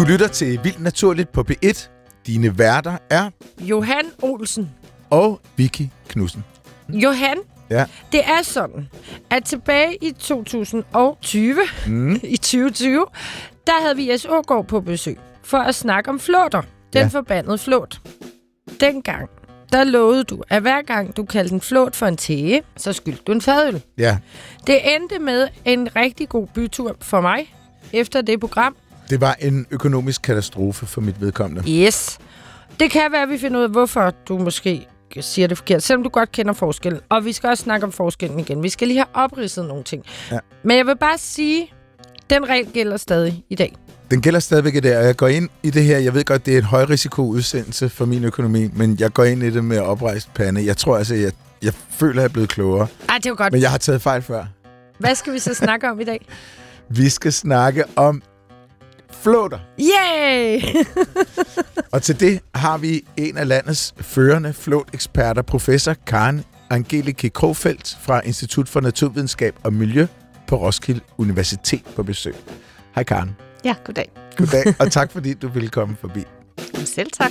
Du lytter til Vildt Naturligt på P1. Dine værter er Johan Olsen og Vicky Knudsen. Johan, ja. Det er sådan, at tilbage i 2020, i 2020, der havde vi Jes Aagaard på besøg for at snakke om flåter. Den forbandede flåt. Dengang, der lovede du, at hver gang du kaldte en flåt for en tæge, så skyldte du en fadøl. Ja. Det endte med en rigtig god bytur for mig efter det program. Det var en økonomisk katastrofe for mit vedkommende. Yes. Det kan være, at vi finder ud af, hvorfor du måske siger det forkert, selvom du godt kender forskellen. Og vi skal også snakke om forskellen igen. Vi skal lige have opridset nogle ting. Ja. Men jeg vil bare sige, den regel gælder stadig i dag. Den gælder stadigvæk i dag, og jeg går ind i det her. Jeg ved godt, det er en højrisikoudsendelse for min økonomi, men jeg går ind i det med oprejst pande. Jeg tror altså, jeg føler, at jeg er blevet klogere. Ej, det var godt. Men jeg har taget fejl før. Hvad skal vi så snakke om i dag? Vi skal snakke om flåter. Yay! Og til det har vi en af landets førende flåteksperter, professor Karen Angelike Krogfeldt fra Institut for Naturvidenskab og Miljø på Roskilde Universitet på besøg. Hej Karen. Ja, goddag. Goddag, og tak fordi du ville komme forbi. Selv tak.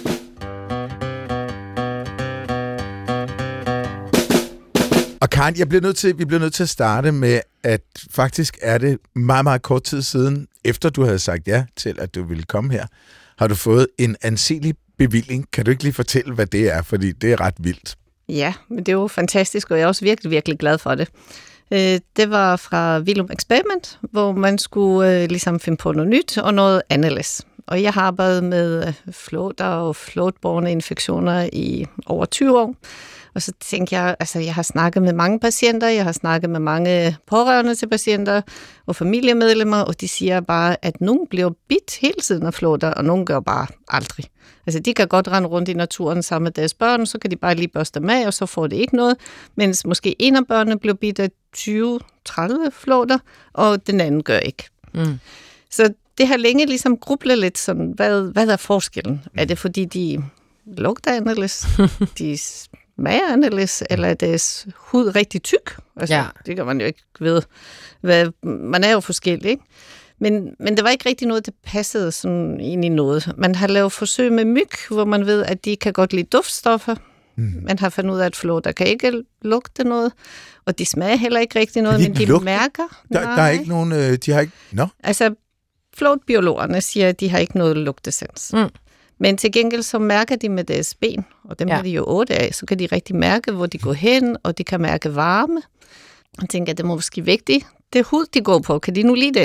Og Karen, vi bliver nødt til at starte med, at faktisk er det meget, meget kort tid siden, efter du havde sagt ja til, at du ville komme her, har du fået en anselig bevilling. Kan du ikke lige fortælle, hvad det er? Fordi det er ret vildt. Ja, men det er jo fantastisk, og jeg er også virkelig, virkelig glad for det. Det var fra Vilum Experiment, hvor man skulle ligesom finde på noget nyt og noget anderledes. Og jeg har arbejdet med flåter og flåtbårne infektioner i over 20 år. Og så tænkte jeg, altså jeg har snakket med mange patienter, jeg har snakket med mange pårørende til patienter og familiemedlemmer, og de siger bare, at nogen bliver bidt hele tiden af flåter, og nogen gør bare aldrig. Altså de kan godt rende rundt i naturen sammen med deres børn, så kan de bare lige børste dem af, og så får det ikke noget. Mens måske en af børnene bliver bidt af 20-30 flåter, og den anden gør ikke. Mm. Så det har længe ligesom grublet lidt sådan, hvad er forskellen? Er det fordi de lugter anderledes? De smager anderledes, eller er deres hud rigtig tyk? Altså, det kan man jo ikke vide. Man er jo forskellig, ikke? Men det var ikke rigtig noget, der passede sådan ind i noget. Man har lavet forsøg med myg, hvor man ved, at de kan godt lide duftstoffer. Man har fundet ud af, at flåter kan ikke lugte noget, og de smager heller ikke rigtig noget, men de mærker. Der er ikke nogen, de har ikke... No? Altså, flåtbiologerne siger, at de har ikke noget lugtesans. Mm. Men til gengæld så mærker de med deres ben, og dem har de jo 8 af, så kan de rigtig mærke, hvor de går hen, og de kan mærke varme. Jeg tænker, at det må måske vigtigt. Det hud, de går på, kan de nu lide den?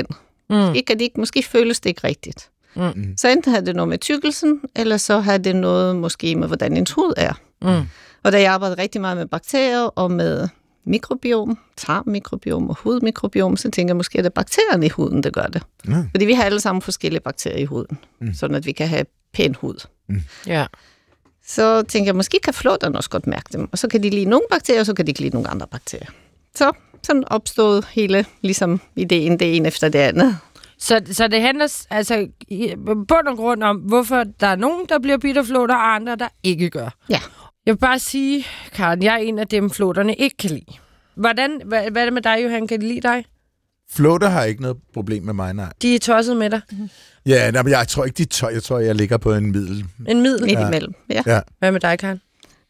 Måske føles det ikke rigtigt. Mm. Så enten har det noget med tykkelsen, eller så har det noget måske med, hvordan ens hud er. Mm. Og da jeg arbejder rigtig meget med bakterier og med mikrobiom, tarmmikrobiom og hudmikrobiom, så tænker jeg måske, at det er bakterierne i huden, der gør det. Mm. Fordi vi har alle sammen forskellige bakterier i huden, sådan at vi kan have pæn hud. Mm. Ja. Så tænker jeg, måske kan flåterne også godt mærke dem, og så kan de lide nogle bakterier, og så kan de ikke lide nogle andre bakterier. Så sådan opstod hele ligesom ideen, det ene efter det andet. Så det handler altså bund og grund om, hvorfor der er nogen, der bliver bidt af flåter, og andre, der ikke gør. Ja. Jeg vil bare sige, Karen, jeg er en af dem, flåterne ikke kan lide. Hvad er det med dig, Johan? Kan de lide dig? Flåter har ikke noget problem med mig, nej. De er tosset med dig? Ja, men jeg tror ikke, jeg tror, jeg ligger på en middel. En middel? Midt imellem, ja. Hvad med dig, Karen?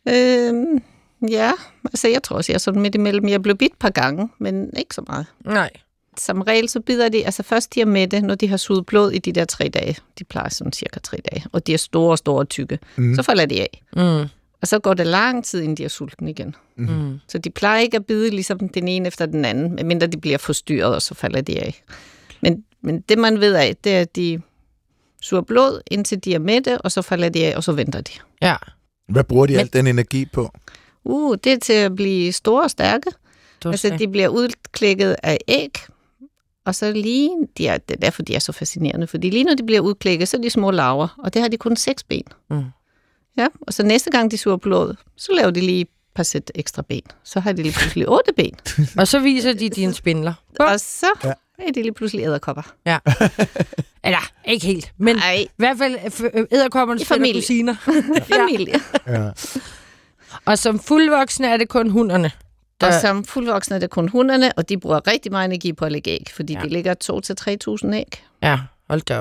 Ja, altså jeg tror også, jeg er sådan midt imellem. Jeg blev bidt et par gange, men ikke så meget. Nej. Som regel, så bider de, altså først de er mætte, når de har suget blod i de der 3 dage. De plejer sådan cirka 3 dage, og de er store, store tykke. Så falder de af. Mm. Og så går det lang tid, inden de er sultne igen. Mm. Så de plejer ikke at bide ligesom den ene efter den anden, medmindre de bliver forstyrret, og så falder de af. Men det, man ved af, det er, at de suger blod, indtil de er mætte, og så falder de af, og så venter de. Ja. Hvad bruger de al den energi på? Det er til at blive store og stærke. Altså, de bliver udklækket af æg, og så lige, det er derfor, de er så fascinerende, fordi lige når de bliver udklækket, så er de små larver, og det har de kun 6 ben. Mm. Ja, og så næste gang de suger blod, så laver de lige et par sæt ekstra ben. Så har de lige pludselig 8 ben. Og så viser de dine spindler. Og så er de lige pludselig edderkopper. Ja. Eller, ikke helt, men i hvert fald edderkoppernes kusiner. Familie. Ja. Og som fuldvoksne er det kun hunderne. Og som fuldvoksne er det kun hunderne, og de bruger rigtig meget energi på at lægge æg, fordi de lægger 2.000 til 3.000 æg. Ja, hold da op.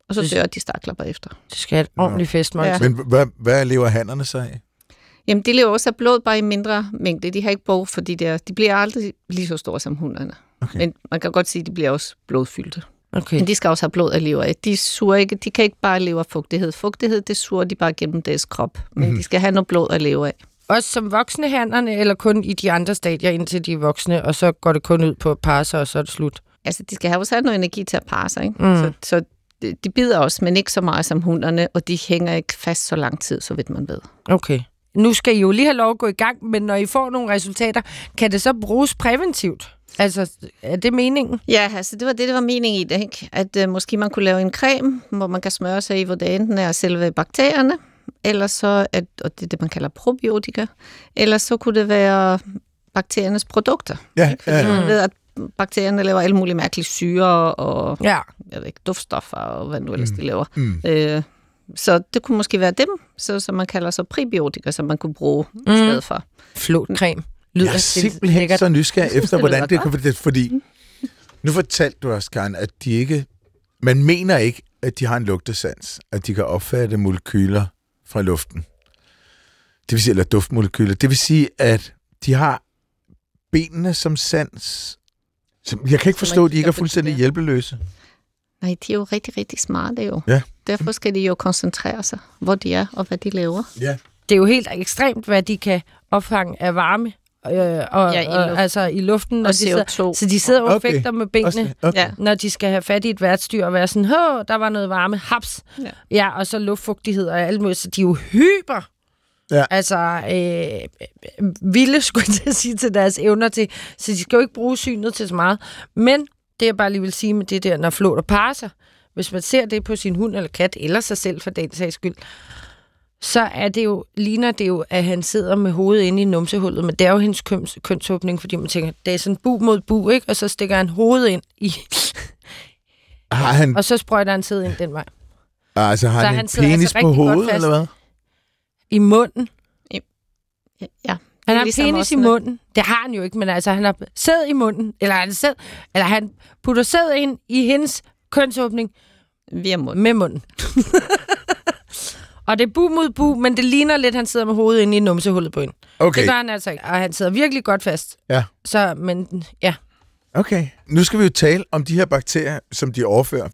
og så dør de stakler bagefter. Det skal have et ordentligt festmåltid. Ja. Men hvad lever hannerne så af? Jamen, de lever også af blod, bare i mindre mængde. De har ikke brug for de bliver aldrig lige så store som hunderne. Okay. Men man kan godt sige, at de bliver også blodfyldte. Okay. Men de skal også have blod at leve af. De kan ikke bare leve af fugtighed. Fugtighed, det suger de bare gennem deres krop. Men de skal have noget blod at leve af. Også som voksne hannerne, eller kun i de andre stadier, indtil de er voksne, og så går det kun ud på at parre sig, og så er det slut? Altså, de skal have også have noget energi til at parre sig, ikke? Så de bider også, men ikke så meget som hunderne, og de hænger ikke fast så lang tid, så vidt man ved. Okay. Nu skal I jo lige have lov at gå i gang, men når I får nogle resultater, kan det så bruges præventivt? Altså, er det meningen? Ja, altså det var meningen i det, ikke? At måske man kunne lave en creme, hvor man kan smøre sig i, hvor det enten er selve bakterierne, eller så, og det er det, man kalder probiotika, eller så kunne det være bakteriernes produkter. Ja, ikke? Fordi man ved, at bakterierne laver alle mulige mærkelige syre og jeg ved ikke, duftstoffer og hvad nu ellers de laver. Så det kunne måske være dem, så man kalder så prebiotika, som man kunne bruge i stedet for. Flotcreme. Jeg er simpelthen så nysgerrig efter, hvordan det kan... Fordi nu fortalte du også, Karen, at de ikke... Man mener ikke, at de har en lugtesans, at de kan opfatte molekyler fra luften. Det vil sige, eller duftmolekyler. Det vil sige, at de har benene som sans. Jeg kan ikke forstå, at de ikke er fuldstændig hjælpeløse. Nej, de er jo rigtig, rigtig smarte jo. Ja. Derfor skal de jo koncentrere sig, hvor de er og hvad de laver. Ja. Det er jo helt ekstremt, hvad de kan opfange af varme altså i luften. Og CO2. Så de sidder og fægter med benene, Okay. når de skal have fat i et værtsdyr og være sådan, der var noget varme, haps. Ja, og så luftfugtighed og alt muligt. Så de er jo hyper. Ja. Altså, vilde, skulle jeg til at sige, til deres evner til. Så de skal jo ikke bruge synet til så meget. Men det jeg bare lige vil sige med det der, når flåter parer sig, hvis man ser det på sin hund eller kat, eller sig selv for den sags skyld, så er det jo, ligner det jo, at han sidder med hovedet inde i numsehullet, men det er jo hendes kønsåbning, fordi man tænker, det er sådan bu mod bu, ikke? Og så stikker han hovedet ind i... Og så sprøjter han sæd ind den vej. Altså har han en sidder penis på hovedet, eller hvad? I munden. Ja. Han har penis i munden. Det har han jo ikke, men altså, han har sæd i munden, eller han putter sæd ind i hendes kønsåbning via munden. Med munden. Og det er bu mod bu, men det ligner lidt, at han sidder med hovedet inde i numsehullet på hende. Okay. Det gør han altså ikke, og han sidder virkelig godt fast. Ja. Så, men ja. Okay. Nu skal vi jo tale om de her bakterier, som de overfører.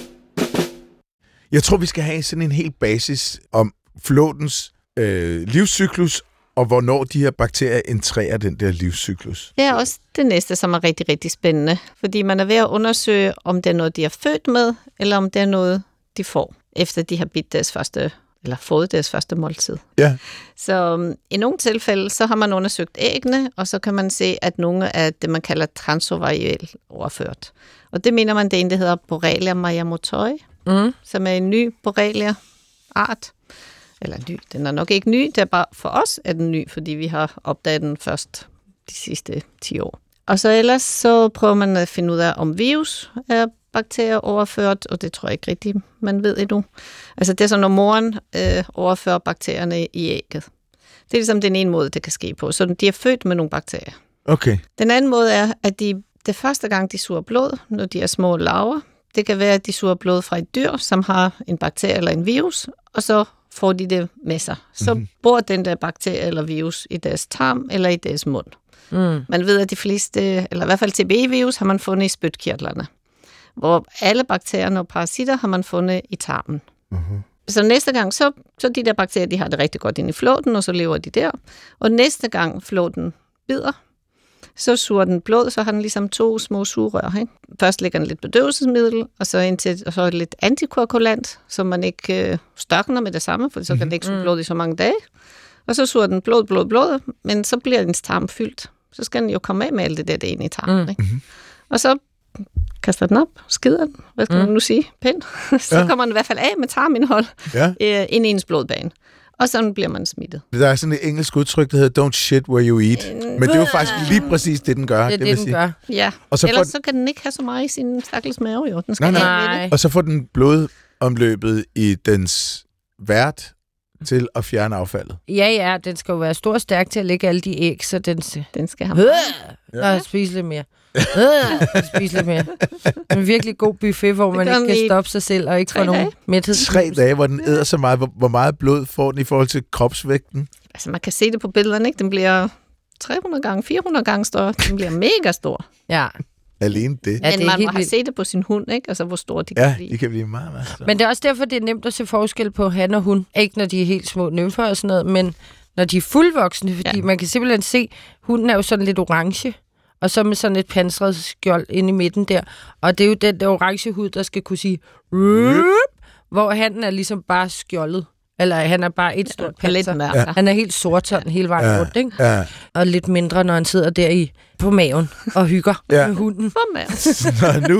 Jeg tror, vi skal have sådan en helt basis om flåtens livscyklus, og hvornår de her bakterier entrerer den der livscyklus. Det er også det næste, som er rigtig, rigtig spændende. Fordi man er ved at undersøge, om det er noget, de er født med, eller om det er noget, de får, efter de har bidt deres første, eller fået deres første måltid. Ja. Så i nogle tilfælde, så har man undersøgt æggene, og så kan man se, at nogle af det, man kalder transovarial overført. Og det mener man, det er en, der hedder Borrelia mayamotoi, som er en ny Borrelia-art. Eller ny, den er nok ikke ny, det er bare for os er den ny, fordi vi har opdaget den først de sidste 10 år. Og så ellers så prøver man at finde ud af, om virus er bakterier overført, og det tror jeg ikke rigtigt, man ved endnu. Altså det er så, når moren overfører bakterierne i ægget. Det er ligesom den ene måde, det kan ske på. Så de er født med nogle bakterier. Okay. Den anden måde er, at det første gang, de suger blod, når de er små larver, det kan være, at de suger blod fra et dyr, som har en bakterie eller en virus, og så får de det med sig. Så bor den der bakterie eller virus i deres tarm eller i deres mund. Man ved, at de fleste, eller i hvert fald TB-virus, har man fundet i spytkirtlerne. Hvor alle bakterierne og parasitter har man fundet i tarmen. Så næste gang, så de der bakterier, de har det rigtig godt inde i flåten, og så lever de der. Og næste gang flåten bider, så suger den blod, så har den ligesom 2 små sugerør. Ikke? Først lægger den lidt bedøvelsesmiddel, og så lidt antikoagulant, så man ikke størkner med det samme, for så kan den ikke suge blod i så mange dage. Og så suger den blod, men så bliver dens tarm fyldt. Så skal den jo komme af med alt det der, det inde i tarmen. Ikke? Og så kaster den op, skider den, hvad skal man nu sige, pænt. Så kommer den i hvert fald af med tarmindhold ind i ens blodbane. Og sådan bliver man smittet. Der er sådan et engelsk udtryk, der hedder, don't shit where you eat. Men det er jo faktisk lige præcis det, den gør. Det er det, den gør. Ja, og så ellers så kan den ikke have så meget i sin stakkels mave, jo. Den skal nej. Og så får den blodomløbet i dens vært til at fjerne affaldet. Ja, den skal jo være stor og stærk til at lægge alle de æg, så den skal have spise lidt mere. Spise lidt mere. En virkelig god buffet, hvor man ikke kan stoppe sig selv og ikke få nogen mæthed. 3 dage, hvor den æder så meget. Hvor meget blod får den i forhold til kropsvægten? Altså, man kan se det på billederne, ikke? Den bliver 300 gange, 400 gange større. Den bliver mega stor. Ja. Alene det. Ja, men man må have set det på sin hund, ikke? Altså, hvor stor de kan blive. Ja, de kan blive meget, meget store. Men det er også derfor, det er nemt at se forskel på han og hun. Ikke når de er helt små nymfer og sådan noget, men når de er fuldvoksne, fordi man kan simpelthen se, hunden er jo sådan lidt orange, og så med sådan et pansret skjold inde i midten der. Og det er jo den der orange hud, der skal kunne sige, hvor han er ligesom bare skjoldet. Eller han er bare et stort panser. Ja. Han er helt sort sådan hele vejen rundt, ikke? Ja. Og lidt mindre, når han sidder der på maven og hygger med hunden. På maven.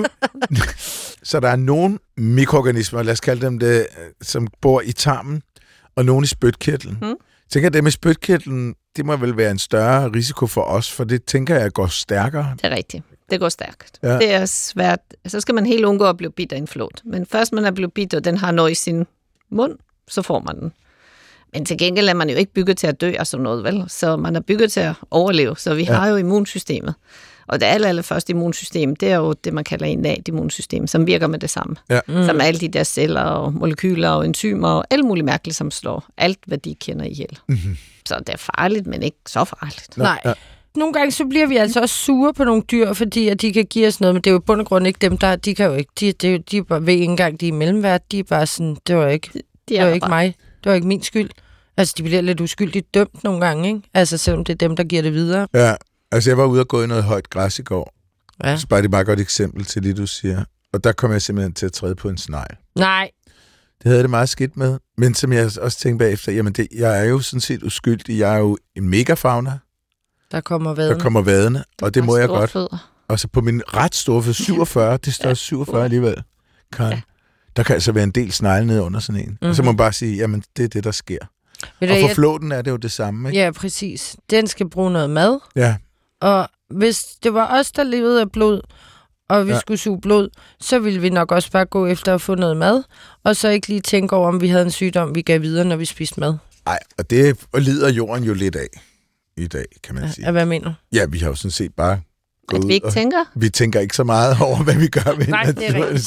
Så der er nogle mikroorganismer, lad os kalde dem det, som bor i tarmen, og nogle i spytkirtlen. Jeg tænker, at det med spytkirtlen, det må vel være en større risiko for os, for det tænker jeg går stærkere. Det er rigtigt. Det går stærkt. Ja. Det er svært. Så skal man helt undgå at blive bidt af en flåt. Men først man er blevet bidt, og den har noget i sin mund, så får man den. Men til gengæld er man jo ikke bygget til at dø af sådan noget, vel? Så man er bygget til at overleve. Så vi har jo immunsystemet. Og det allerførste immunsystem, det er jo det, man kalder innat immunsystem, som virker med det samme. Ja. Som alle de der celler og molekyler og enzymer og alt muligt mærkeligt, som slår alt, hvad de kender ihjel. Så det er farligt, men ikke så farligt. Nej. Ja. Nogle gange så bliver vi altså også sure på nogle dyr, fordi at de kan give os noget, men det er jo i bund og grund ikke dem, der... De kan jo ikke... De ved ikke engang, de er mellemvært. De er bare sådan... Det var ikke mig. Det var ikke min skyld. Altså, de bliver lidt uskyldigt dømt nogle gange, ikke? Altså, selvom det er dem, der giver det videre. Ja, altså jeg var ude og gå i noget højt græs i går. Ja. Så bare det er et meget godt eksempel til det, du siger. Og der kom jeg simpelthen til at træde på en snegl. Nej. Det havde det meget skidt med. Men som jeg også tænkte bagefter, jamen jeg er jo sådan set uskyldig. Jeg er jo en megafauna. Der kommer vadene, og det må jeg godt. Fødder. Og så på min ret store for 47, det står 47 alligevel, Karen. Der kan altså være en del snegle nede under sådan en. Og så må man bare sige, jamen det er det, der sker. Og for flåten er det jo det samme, ikke? Ja, præcis. Den skal bruge noget mad. Ja. Og hvis det var os, der levede af blod, og vi skulle suge blod, så ville vi nok også bare gå efter at få noget mad, og så ikke lige tænke over, om vi havde en sygdom, vi gav videre, når vi spiste mad. Nej, og det lider jorden jo lidt af i dag, kan man sige. Hvad mener du? Ja, vi har jo sådan set bare gået ud. At vi ikke tænker? Vi tænker ikke så meget over, hvad vi gør ved naturen.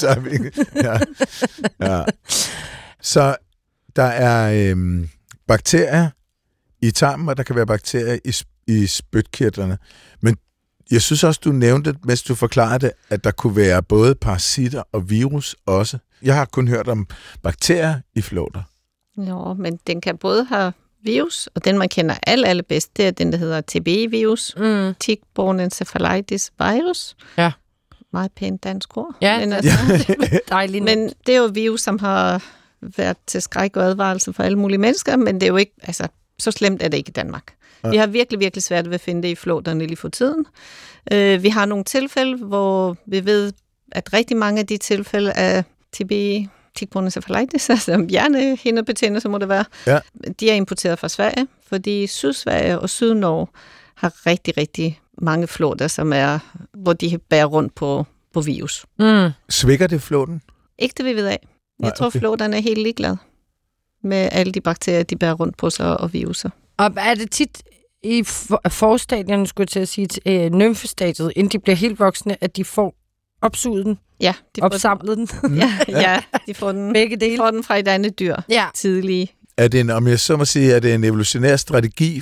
Så der er bakterier i tarmen, og der kan være bakterier i spytkirtlerne. Men jeg synes også, du nævnte, mens du forklarede det, at der kunne være både parasitter og virus også. Jeg har kun hørt om bakterier i flåter. Jo, men den kan både have virus, og den man kender allerbedst, det er den, der hedder TB-virus. Tick-borne encephalitis virus. Ja. Meget pænt dansk ord. Ja, men, dejligt. Men det er jo virus, som har været til skræk og advarelse for alle mulige mennesker, men det er jo ikke, altså, så slemt er det ikke i Danmark. Ja. Vi har virkelig, virkelig svært ved at finde det i flåterne lige for tiden. Vi har nogle tilfælde, hvor vi ved, at rigtig mange af de tilfælde af TB, tick-borne encephalitis, altså hjernehindebetændelse må det være, de er importeret fra Sverige, fordi Sydsverige og Sydnorge har rigtig, rigtig mange flåter, som er, hvor de bærer rundt på virus. Svækker det flåten? Ikke det, vi ved af. Jeg tror, flåterne er helt ligeglade med alle de bakterier, de bærer rundt på sig og viruser. Og er det tit i forstadierne, skulle jeg til at sige, nymfestadiet, inden de bliver helt voksne, at de får opsuget den? Ja. Opsamlet den? ja, de får den. Begge dele. De får den fra et andet dyr tidlige. Er det en, om jeg så må sige, er det en evolutionær strategi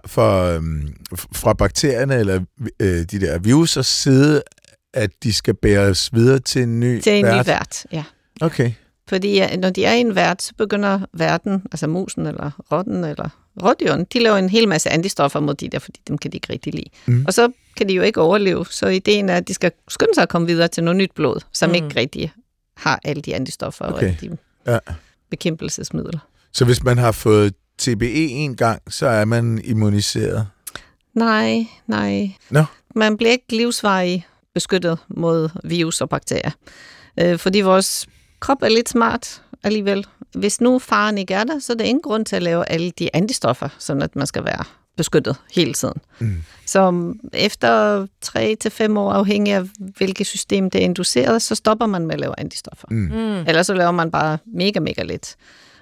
fra bakterierne eller de der virusers side, at de skal bæres videre til en ny vært? Til en ny vært, ja. Okay. Fordi når de er i en vært, så begynder værten, altså musen eller rotten eller rådyren, de laver en hel masse antistoffer mod de der, fordi dem kan de ikke rigtig lide. Og så kan de jo ikke overleve, så ideen er, at de skal skynde sig at komme videre til noget nyt blod, som ikke rigtig har alle de antistoffer og alle de bekæmpelsesmidler. Så hvis man har fået TBE en gang, så er man immuniseret? Nej. No. Man bliver ikke livsvarigt beskyttet mod virus og bakterier. Fordi vores krop er lidt smart alligevel. Hvis nu faren ikke er der, så er der ingen grund til at lave alle de antistoffer, sådan at man skal være beskyttet hele tiden. Så efter 3-5 år, afhængig af hvilket system det er induceret, så stopper man med at lave antistoffer. Eller så laver man bare mega, mega lidt.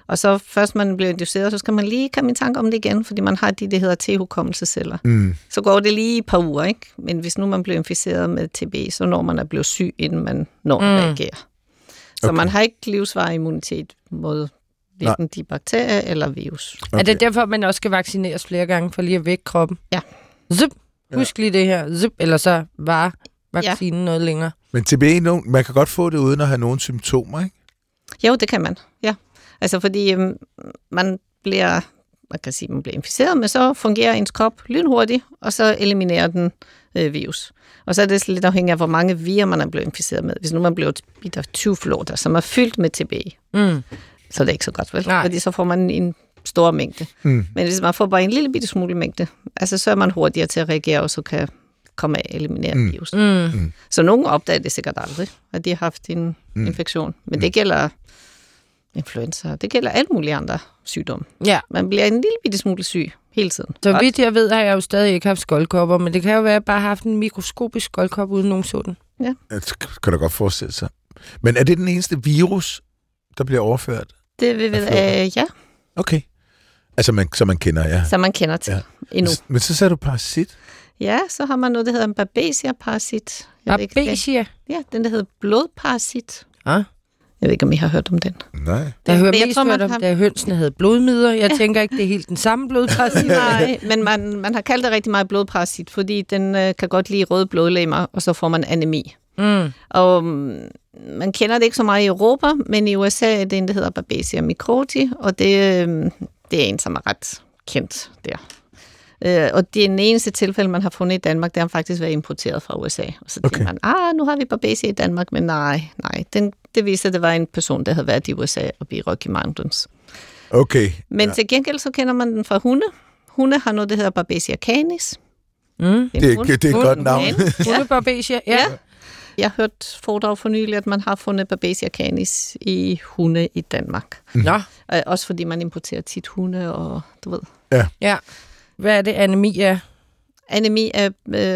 Og så først man bliver induceret, så skal man lige komme i tanke om det igen, fordi man har de hedder T-hukommelsesceller. Så går det lige et par uger, ikke? Men hvis nu man bliver inficeret med TB, så når man er blevet syg, inden man når at reagere. Så man har ikke livsvarig immunitet mod hverken de bakterier eller virus. Okay. Er det derfor, man også skal vaccineres flere gange, for lige at vække kroppen? Ja. Zip. Husk lige det her. Zip. Eller så var vaccinen noget længere. Men TB, man kan godt få det uden at have nogle symptomer, ikke? Jo, det kan man. Ja. Altså fordi man bliver inficeret, men så fungerer ens krop lynhurtigt, og så eliminerer den virus. Og så er det lidt afhængigt af, hvor mange virer man er blevet inficeret med. Hvis nu man bliver bidt af 20 flåter, som er fyldt med TB, så er det ikke så godt, vel? Nej. Fordi så får man en stor mængde. Men hvis man får bare en lille bitte smule mængde, altså så er man hurtigere til at reagere, og så kan komme af at eliminere virus. Så nogen opdager det sikkert aldrig, at de har haft en infektion. Men det gælder influenza, det gælder alle mulige andre sygdomme. Ja. Man bliver en lille bitte smule syg hele tiden. Så vidt jeg ved, har jeg jo stadig ikke haft skoldkopper, men det kan jo være, at jeg bare har haft en mikroskopisk skoldkop uden nogen sådan. Ja. Det kan da godt forestille sig. Men er det den eneste virus, der bliver overført? Det vil ja. Okay. Altså, som man kender, ja. Som man kender til endnu. Men så sagde du parasit? Ja, så har man noget, der hedder en Babesia-parasit. Babesia? Ja, den der hedder blodparasit. Ah. Jeg ved ikke, om I har hørt om den. Nej. Jeg hører mest om, da hønsene havde blodmider. Jeg tænker ikke, det er helt den samme blodparasit. Nej, men man har kaldt det rigtig meget blodparasit, fordi den kan godt lide røde blodlegemer, og så får man anemi. Og man kender det ikke så meget i Europa, men i USA er det en, der hedder Babesia microti, og det er en, som er ret kendt der. Og det er den eneste tilfælde, man har fundet i Danmark, der har faktisk været importeret fra USA. Og så tænker man, nu har vi Babesia i Danmark, men nej. Det viser, at det var en person, der havde været i USA og i Rocky Mountains. Okay. Men til gengæld, så kender man den fra hunde. Hunde har noget, der hedder Babesia canis. Det er et godt navn. Hunde-Babesia, ja. Jeg har hørt foredrag for nylig, at man har fundet Babesia canis i hunde i Danmark. Nå. Også fordi man importerer tit hunde, og du ved. Ja. Hvad er det, anemi er? Anemi er,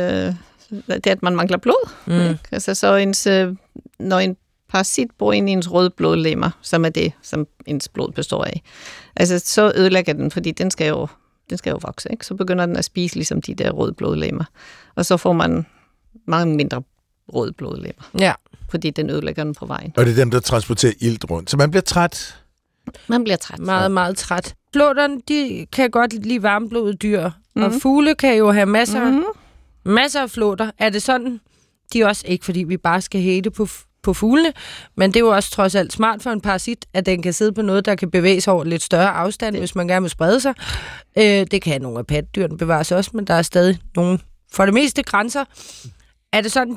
det er, at man mangler blod. Altså, så når en parasit bor inde i ens røde blodlemmer, som er det, som ens blod består af, altså, så ødelægger den, fordi den skal jo vokse, ikke? Så begynder den at spise ligesom de der røde blodlemmer. Og så får man meget mindre røde blodlemmer. Ja. Fordi den ødelægger den på vejen. Og det er dem, der transporterer ilt rundt. Så man bliver træt? Man bliver træt. Meget, meget træt. Flåterne, de kan godt lide varmblodede dyr. Og fugle kan jo have masser af flåter. Er det sådan? De er også ikke, fordi vi bare skal hæde på fuglene, men det er jo også trods alt smart for en parasit, at den kan sidde på noget, der kan bevæge sig over lidt større afstand, hvis man gerne vil sprede sig. Det kan nogle af patdyrene bevares også, men der er stadig nogle, for det meste, grænser. Er det sådan,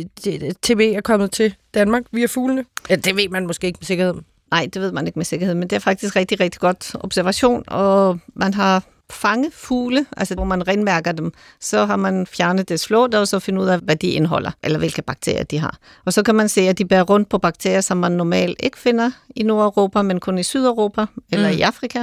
TB er kommet til Danmark via fuglene? Ja, det ved man måske ikke med sikkerhed. Nej, det ved man ikke med sikkerhed, men det er faktisk rigtig, rigtig godt observation, og man har fanget fugle, altså hvor man renmærker dem, så har man fjernet deres flåter, og så finde ud af, hvad de indeholder, eller hvilke bakterier de har. Og så kan man se, at de bærer rundt på bakterier, som man normalt ikke finder i Nordeuropa, men kun i Sydeuropa eller i Afrika.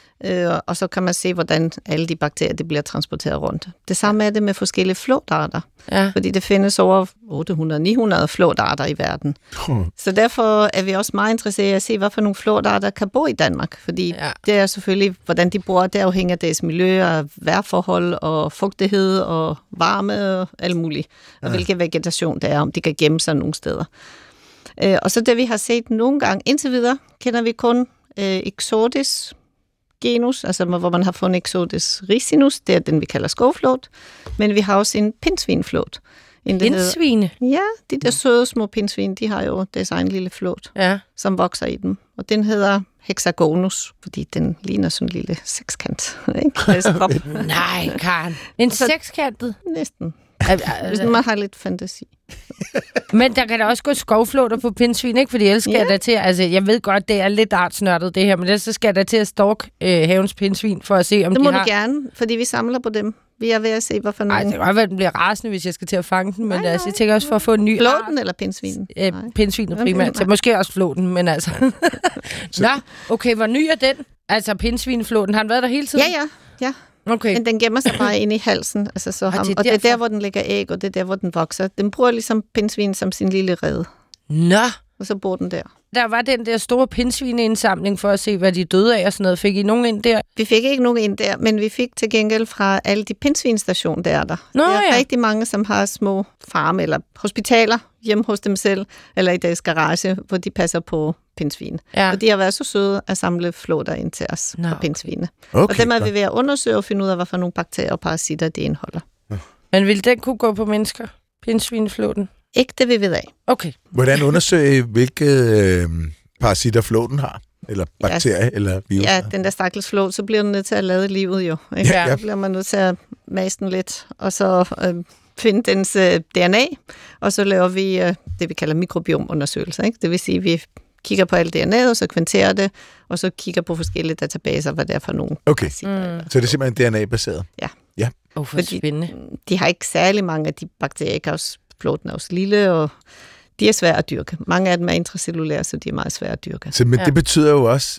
Og så kan man se, hvordan alle de bakterier det bliver transporteret rundt. Det samme er det med forskellige flåtarter. Ja. Fordi det findes over 800-900 flåtarter i verden. Så derfor er vi også meget interesserede i at se, hvad for nogle flåtarter kan bo i Danmark. Fordi det er selvfølgelig, hvordan de bor, det afhænger af deres miljø og vejrforhold og fugtighed og varme og alt muligt. Og hvilken vegetation det er, om de kan gemme sig nogle steder. Og så det vi har set nogle gange indtil videre, kender vi kun Ixodes genus, altså hvor man har fundet Ixodes ricinus, det er den, vi kalder skovflåt, men vi har også en pindsvinflåt. Pindsvine? Ja, de der søde små pindsvin, de har jo deres egen lille flåt, som vokser i dem, og den hedder Hexagonus, fordi den ligner sådan en lille sekskant. Nej, Karen. En sekskantet? Næsten. Hvis man har lidt fantasi. Men der kan da også gå skovflåter på pindsvin, ikke? Fordi ellers skal jeg da til, altså jeg ved godt, det er lidt artsnørdet det her, men ellers så skal jeg da til at stalke havens pindsvin, for at se, om det de har... Det må du gerne, fordi vi samler på dem. Vi er ved at se, hvorfor nogen... Nej, det kan godt være, at den bliver rasende, hvis jeg skal til at fange den, men altså, jeg tænker også for at få en ny art. Flåten eller pindsvinen? Pindsvinet primært. Så måske også flåten, men altså... Nå, okay, hvor ny er den? Altså pindsvineflåten, har den været der hele tiden? Ja. Okay. Men den gemmer sig bare inde i halsen, altså så og det er der, hvor den lægger æg, og det er der, hvor den vokser. Den bruger ligesom pindsvin som sin lille rede. Nå! Og så bor den der. Der var den der store pindsvineindsamling for at se, hvad de døde af og sådan noget. Fik I nogen ind der? Vi fik ikke nogen ind der, men vi fik til gengæld fra alle de pindsvinstationer, der er der. Nå, der er ja. rigtig mange, som har små farme eller hospitaler hjemme hos dem selv, eller i deres garage, hvor de passer på pindsvin. Ja. Og de har været så søde at samle flåter ind til os på pindsvine. Okay, og dem er vi ved at undersøge og finde ud af, hvad for nogle bakterier og parasitter det indeholder. Men ville den kunne gå på mennesker? Pindsvineflåten? Ikke det, vi ved af. Okay. Hvordan undersøger I, hvilke parasitter flåten har? Eller bakterier, eller virus? Ja, den der stakkels flåt, så bliver den nødt til at lade livet jo. Ikke? Ja. Så bliver man nødt til at mase den lidt, og så finde dens DNA, og så laver vi det, vi kalder mikrobiomundersøgelser. Ikke? Det vil sige, at vi kigger på alt DNA'et, og så kvanterer det, og så kigger på forskellige databaser, hvad det er for nogle. Okay, så det er simpelthen DNA-baseret? Ja. Ja. For spændende. De har ikke særlig mange af de bakterier, flåten er også lille, og de er svære at dyrke. Mange af dem er intracellulære, så de er meget svære at dyrke. Så, men det betyder jo også,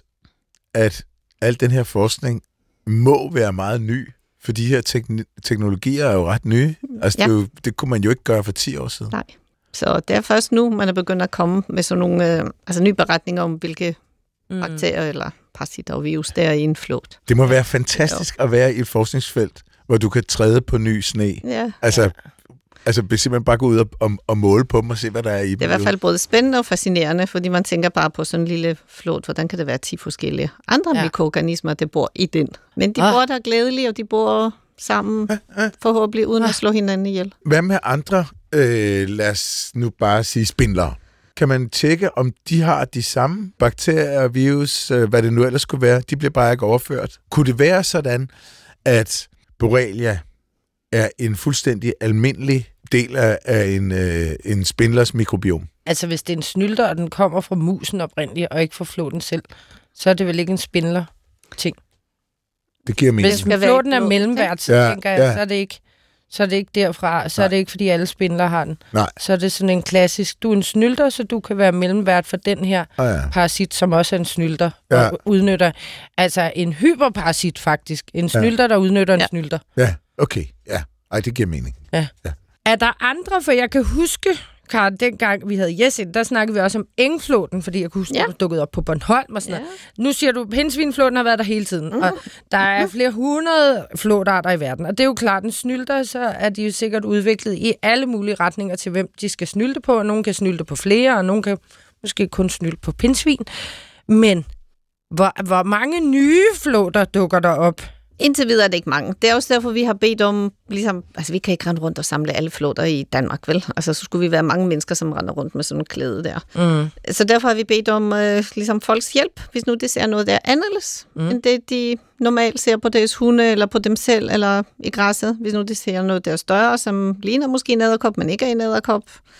at al den her forskning må være meget ny, for de her teknologier er jo ret nye. Altså, det kunne man jo ikke gøre for 10 år siden. Nej. Så det er først nu, man er begyndt at komme med sådan nogle nye beretninger om, hvilke bakterier eller parasitter og virus der er i en flåt. Det må være fantastisk at være i et forskningsfelt, hvor du kan træde på ny sne. Ja. Altså simpelthen bare gå ud og måle på dem og se, hvad der er i dem. Det er i hvert fald både spændende og fascinerende, fordi man tænker bare på sådan en lille flåt, hvordan kan det være 10 forskellige andre mikroorganismer, der bor i den. Men de bor der glædeligt, og de bor sammen, forhåbentlig uden at slå hinanden ihjel. Hvad med andre, lad os nu bare sige spindlere? Kan man tjekke, om de har de samme bakterier, virus, hvad det nu ellers skulle være? De bliver bare ikke overført. Kunne det være sådan, at Borrelia er en fuldstændig almindelig del af en spindlers mikrobiom? Altså, hvis det er en snylter, og den kommer fra musen oprindeligt, og ikke fra flåten selv, så er det vel ikke en spindler-ting. Det giver mening. Hvis flåten er mellemvært, så tænker jeg, så er det ikke derfra. Så er det ikke, fordi alle spindler har den. Nej. Så er det sådan en klassisk, du er en snylter, så du kan være mellemvært for den her parasit, som også er en snylter, og udnytter. Altså en hyperparasit faktisk. En snylter, der udnytter en snylter. Ja, okay. Ja. Ej, det giver mening. Ja. Er der andre, for jeg kan huske, Karen, dengang vi havde Jes ind, der snakkede vi også om engflåten, fordi jeg kunne huske, at du dukkede op på Bornholm og sådan noget. Nu siger du, at pindsvineflåten har været der hele tiden, og der er flere 100 flåtarter i verden, og det er jo klart, en snylter, så er de jo sikkert udviklet i alle mulige retninger til, hvem de skal snylte på, og nogen kan snylte på flere, og nogen kan måske kun snylte på pindsvin. Men hvor mange nye flåter dukker der op? Indtil videre er det ikke mange. Det er også derfor, vi har bedt om, ligesom, altså vi kan ikke rende rundt og samle alle flåter i Danmark, vel? Altså så skulle vi være mange mennesker, som render rundt med sådan en klæde der. Så derfor har vi bedt om ligesom folks hjælp, hvis nu det ser noget, der er anderledes, end det de normalt ser på deres hunde, eller på dem selv, eller i græsset. Hvis nu det ser noget, der er større, som ligner måske en edderkop, men ikke er en edderkop.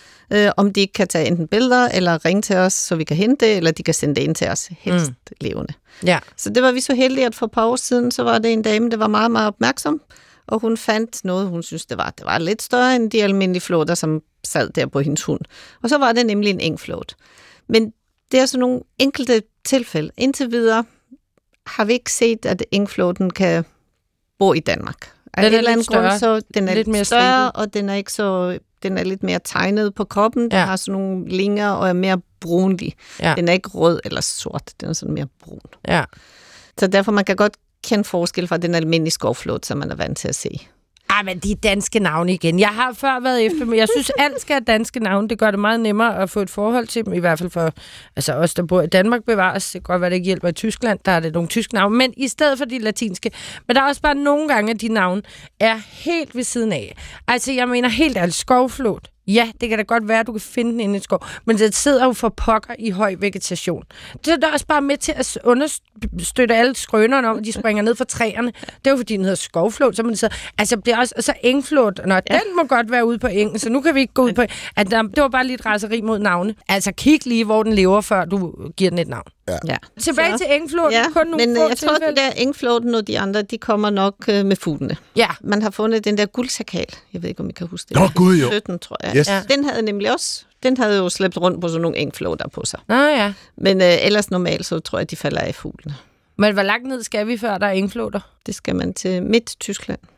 Om de kan tage enten billeder, eller ringe til os, så vi kan hente det, eller de kan sende det ind til os, helst levende. Ja. Så det var vi så heldige, at for et par år siden, så var det en dame, der var meget, meget opmærksom, og hun fandt noget, hun synes, det var lidt større end de almindelige flåter, som sad der på hendes hund. Og så var det nemlig en engflåt. Men det er sådan nogle enkelte tilfælde. Indtil videre har vi ikke set, at engflåten kan bo i Danmark. Den er lidt større. Grund, så den er lidt mere større, og den er ikke så... Den er lidt mere tegnet på kroppen. Den har sådan nogle linger og er mere brunlig. Ja. Den er ikke rød eller sort. Den er sådan mere brun. Ja. Så derfor man kan godt kende forskel fra den almindelige skovflåt, som man er vant til at se. Men de danske navne igen. Jeg har før været efter, men jeg synes, alt skal have danske navne. Det gør det meget nemmere at få et forhold til dem, i hvert fald for os, der bor i Danmark, bevares. Det kan godt være, det ikke hjælper i Tyskland. Der er det nogle tyske navne, men i stedet for de latinske. Men der er også bare nogle gange, at de navne er helt ved siden af. Altså, jeg mener helt ærligt, skovflåt. Ja, det kan da godt være, at du kan finde den inde i et skov, men det sidder jo for pokker i høj vegetation. Det er da også bare med til at understøtte alle skrønerne om, at de springer ned fra træerne. Det er jo fordi, den hedder skovflåt, så man sidder... Altså, det er også... Og så engflåt. Den må godt være ude på engen, så nu kan vi ikke gå ud på... At det var bare lidt raseri mod navne. Altså, kig lige, hvor den lever, før du giver den et navn. Ja. Tilbage til engflåten. Ja, kun nogle men jeg tror, at det der engflåten og de andre, de kommer nok med fuglene. Ja. Man har fundet den der guldsakal. Jeg ved ikke, om I kan huske det. Nå, gud jo. 17, tror jeg. Yes. Ja. Den havde nemlig også... Den havde jo slæbt rundt på sådan nogle engflåter på sig. Nå ja. Men ellers normalt, så tror jeg, de falder af fuglene. Men hvor langt ned skal vi, før der er engflåter? Det skal man til Midt-Tyskland.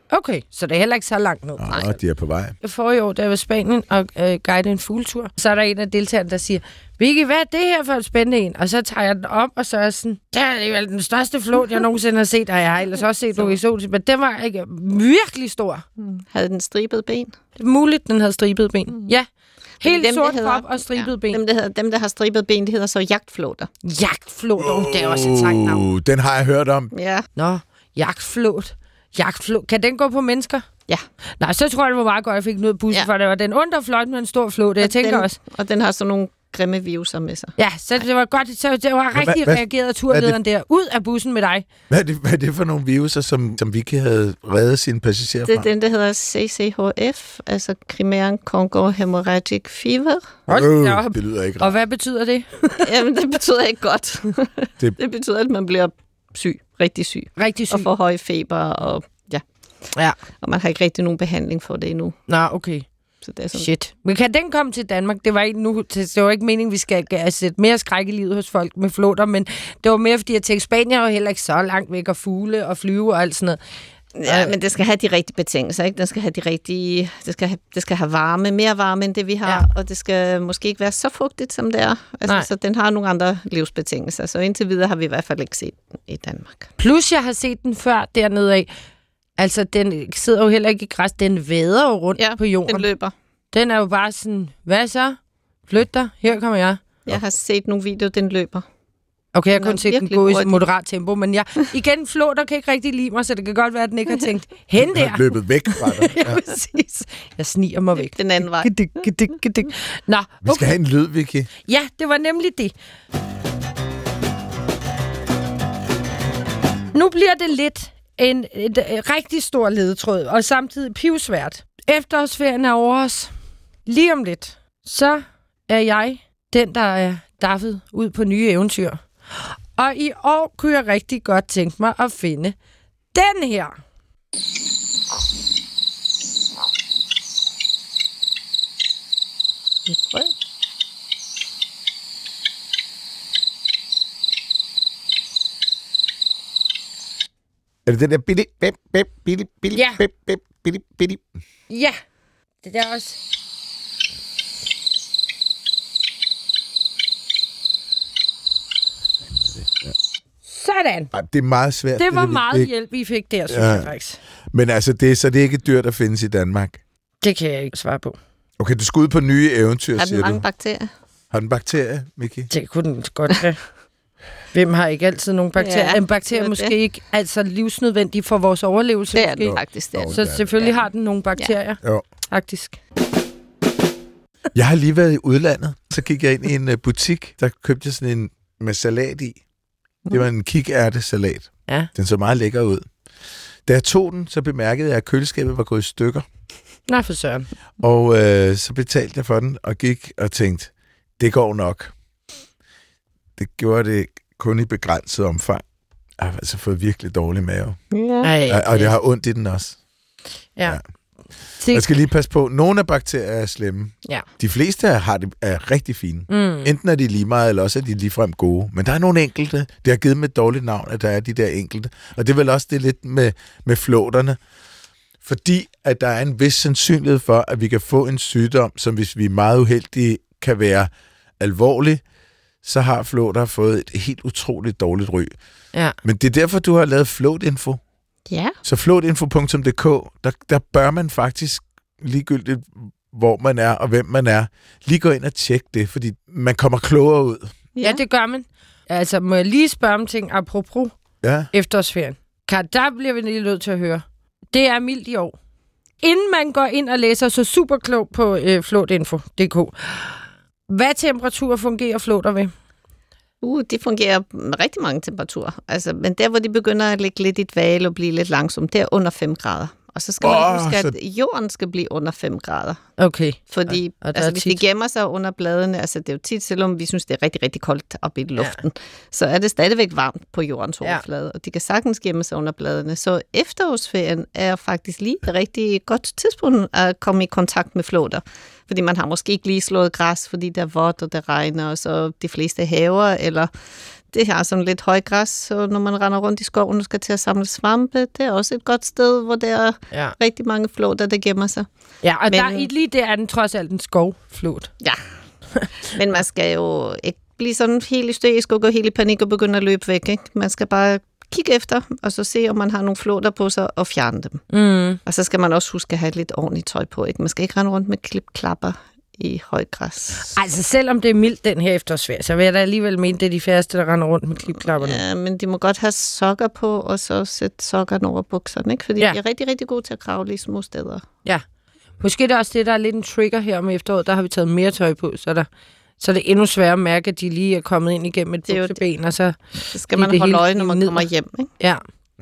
Okay, så det er heller ikke så langt ned. Nej, de er på vej. Forrige år, da jeg var i Spanien og guidede en fugletur, så er der en af deltagerne, der siger, Vicky, hvad er det her for et spændende en? Og så tager jeg den op, og så er jeg sådan, det er vel den største flåt, jeg nogensinde har set, og jeg har ellers også set nogle eksotiske, men den var ikke virkelig stor. Havde den stribet ben? Det er muligt, den havde stribet ben. Ja. Helt dem, sort krop og stribet ben. Dem, der har stribet ben, det hedder så jagtflåter. Jagtflåter, det er også et sejt navn. Den har jeg hørt om. Ja. Nå, jagtflåt. Kan den gå på mennesker? Ja. Nej, så tror jeg, det var meget godt, at jeg fik den ud af bussen, for det var den underfløjt med en stor flåt. Jeg tænker også. Og den har sådan nogle grimme viruser med sig. Ja, så det var godt. Så det var rigtig reageret af turlederen der. Ud af bussen med dig. Hvad er det for nogle viruser, som Vicky havde reddet sine passagerer fra? Det er den, der hedder CCHF, altså Crimean Congo Hemorrhagic Fever. Det lyder ikke rart. Og hvad betyder det? Jamen, det betyder ikke godt. Det betyder, at man bliver syg. Rigtig syg. Og får høj feber, og ja. Og man har ikke rigtig nogen behandling for det endnu. Nå, okay. Så det er sådan. Shit. Men kan den komme til Danmark? Det var ikke meningen, vi skal sætte mere skræk i livet hos folk med flåter, men det var mere, fordi jeg tænkte, Spanien var heller ikke så langt væk, og fugle og flyve og alt sådan noget. Ja, men det skal have de rigtige betingelser, ikke? Den skal have de rigtige... Det skal have varme, mere varme, end det vi har, og det skal måske ikke være så fugtigt, som det er. Altså, så den har nogle andre livsbetingelser, så indtil videre har vi i hvert fald ikke set den i Danmark. Plus, jeg har set den før dernede af. Altså, den sidder jo heller ikke i græs. Den væder jo rundt på jorden. Den løber. Den er jo bare sådan, hvad så? Flyt dig, her kommer jeg. Jeg har set nogle videoer, den løber. Okay, jeg har kun set den gå i moderat tempo, men igen, flåter kan ikke rigtig lide mig, så det kan godt være, at den ikke har tænkt, hen der. Løbet væk fra dig. Ja, præcis. Jeg sniger mig væk. Den anden vej. Nå, Vi skal have en lyd, Vicky. Ja, det var nemlig det. Nu bliver det lidt en rigtig stor ledetråd, og samtidig pivsvært. Efterårsferien er over os. Lige om lidt, så er jeg den, der er daffet ud på nye eventyr. Og i år kunne jeg rigtig godt tænke mig at finde den her. Er det den der billig? Ja, det der også. Sådan. Det er meget svært. Det var meget hjælp, vi fik der, synes jeg faktisk. Men altså, det er ikke et dyr, der findes i Danmark? Det kan jeg ikke svare på. Okay, du skal ud på nye eventyr, siger du. Har den mange bakterier? Har den bakterier, Vicky? Det kunne den godt have. Hvem har ikke altid nogle bakterier? Ja, en bakterie er måske ikke altså livsnødvendig for vores overlevelse. Det er den faktisk. Det. Så selvfølgelig har den nogle bakterier. Ja. Faktisk. Jeg har lige været i udlandet. Så gik jeg ind i en butik, der købte jeg sådan en med salat i. Det var en kikærtesalat. Ja. Den så meget lækker ud. Da jeg tog den, så bemærkede jeg, at køleskabet var gået i stykker. Nej, for søren. Og så betalte jeg for den, og gik og tænkte, det går nok. Det gjorde det kun i begrænset omfang. Jeg har altså fået virkelig dårlig mave. Ja. Og jeg har ondt i den også. Ja. Jeg skal lige passe på, nogle af bakterier er slemme. Ja. De fleste er rigtig fine. Enten er de lige meget, eller også er de ligefrem gode. Men der er nogle enkelte. Det har givet mig et dårligt navn, at der er de der enkelte. Og det er vel også det lidt med flåterne. Fordi at der er en vis sandsynlighed for, at vi kan få en sygdom, som hvis vi er meget uheldige, kan være alvorlig, så har flåter fået et helt utroligt dårligt ry. Ja. Men det er derfor, du har lavet Flåtinfo. Ja. Så flåtinfo.dk, der bør man faktisk ligegyldigt, hvor man er og hvem man er, lige gå ind og tjekke det, fordi man kommer klogere ud. Ja, det gør man. Altså, må jeg lige spørge om ting apropos efterårsferien? Der bliver vi lige nødt til at høre. Det er mildt i år. Inden man går ind og læser så super klog på flåtinfo.dk, hvad temperatur fungerer flåter ved? De fungerer med rigtig mange temperaturer. Altså, men der, hvor de begynder at ligge lidt i dvale og blive lidt langsomt, det er under 5 grader. Og så skal man huske, at jorden skal blive under 5 grader. Okay. Fordi hvis de gemmer sig under bladene, altså det er jo tit, selvom vi synes, det er rigtig, rigtig koldt oppe i luften, så er det stadigvæk varmt på jordens overflade, og de kan sagtens gemme sig under bladene. Så efterårsferien er faktisk lige et rigtig godt tidspunkt at komme i kontakt med flåter. Fordi man har måske ikke lige slået græs, fordi det er vådt, og det regner, og så de fleste haver, eller det har sådan lidt højgræs, så når man render rundt i skoven og skal til at samle svampe, det er også et godt sted, hvor der er rigtig mange flåter, der gemmer sig. Ja, og lige der er den trods alt en skovflåt. Ja, men man skal jo ikke blive sådan helt hysterisk og gå helt i panik og begynde at løbe væk. Ikke? Man skal bare kigge efter, og så se, om man har nogle flåter på sig, og fjerne dem. Og så skal man også huske at have lidt ordentligt tøj på. Ikke? Man skal ikke rende rundt med klipklapper i højgræs. Altså, selvom det er mildt den her efterårsferie, så vil jeg da alligevel mene, det er de færreste, der render rundt med klipklapperne. Ja, men de må godt have sokker på, og så sætte sokkerne over bukserne, ikke? Fordi de er rigtig, rigtig gode til at kravle i små steder. Ja. Måske det er også det, der er lidt en trigger her om efteråret. Der har vi taget mere tøj på, så er det endnu sværere at mærke, at de lige er kommet ind igennem et bukseben, og så skal man holde øje, når man kommer hjem, ikke? Ja.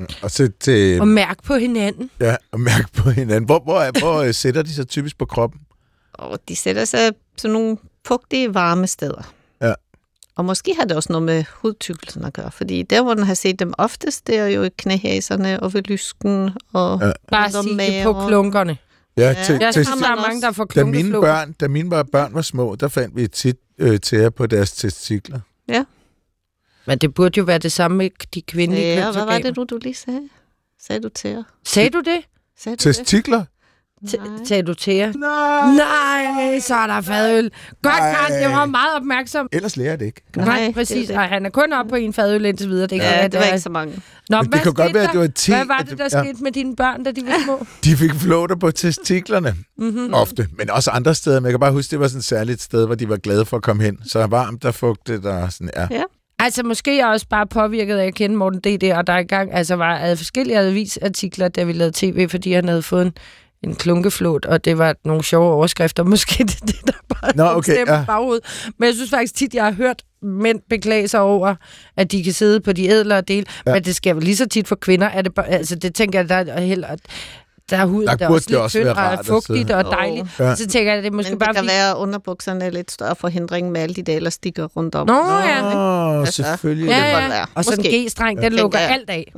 Og mærke på hinanden. Ja, og mærke på hinanden. Hvor sætter de sig typisk på kroppen? Og de sætter sig sådan nogle fugtige, varme steder. Ja. Og måske har det også noget med hudtykkelsen at gøre, fordi der, hvor den har set dem oftest, det er jo i knæhæserne og ved lysken og bare sige på klunkerne. Ja, jeg synes, der er mange, der får klunkeflåter. Da mine børn var små, der fandt vi tit tæer på deres testikler. Ja. Men det burde jo være det samme med de kvindelige kønsorganer. Hvad var det, du lige sagde? Sagde du tæer? Sagde du det? Testikler? Sagde du tæer? Nej, så er der fadøl. Godt, Karen, jeg var meget opmærksom. Ellers lærer jeg det ikke. Nej, præcis. Og han er kun oppe på en fadøl indtil videre. Det var ikke så mange. Nå, det kan godt være, at det var hvad var det, der skete med dine børn, da de var små? De fik flåter på testiklerne. Ofte. Men også andre steder. Men jeg kan bare huske, det var sådan et særligt sted, hvor de var glade for at komme hen. Så varmt og fugtigt og sådan, ja. Altså, måske er også bare påvirket af at kende Morten D.D., og der er i gang, altså var forskellige avisartikler, da vi lavede tv, fordi han havde fået en klunkeflåt, og det var nogle sjove overskrifter. Måske det der bare stemme bagud. Men jeg synes faktisk tit, jeg har hørt mænd beklage sig over, at de kan sidde på de ædlere del. Men det sker vel lige så tit for kvinder. Er det bare, altså, det tænker jeg, der er heller... Der er huden, der også lidt tynd og fugtigt og dejligt. Så tænker jeg, at det måske men bare... Men det kan være, at underbukserne er lidt større forhindring med alle de der elastikker rundt om. Selvfølgelig. Ja. Og sådan en G-streng, den lukker alt af.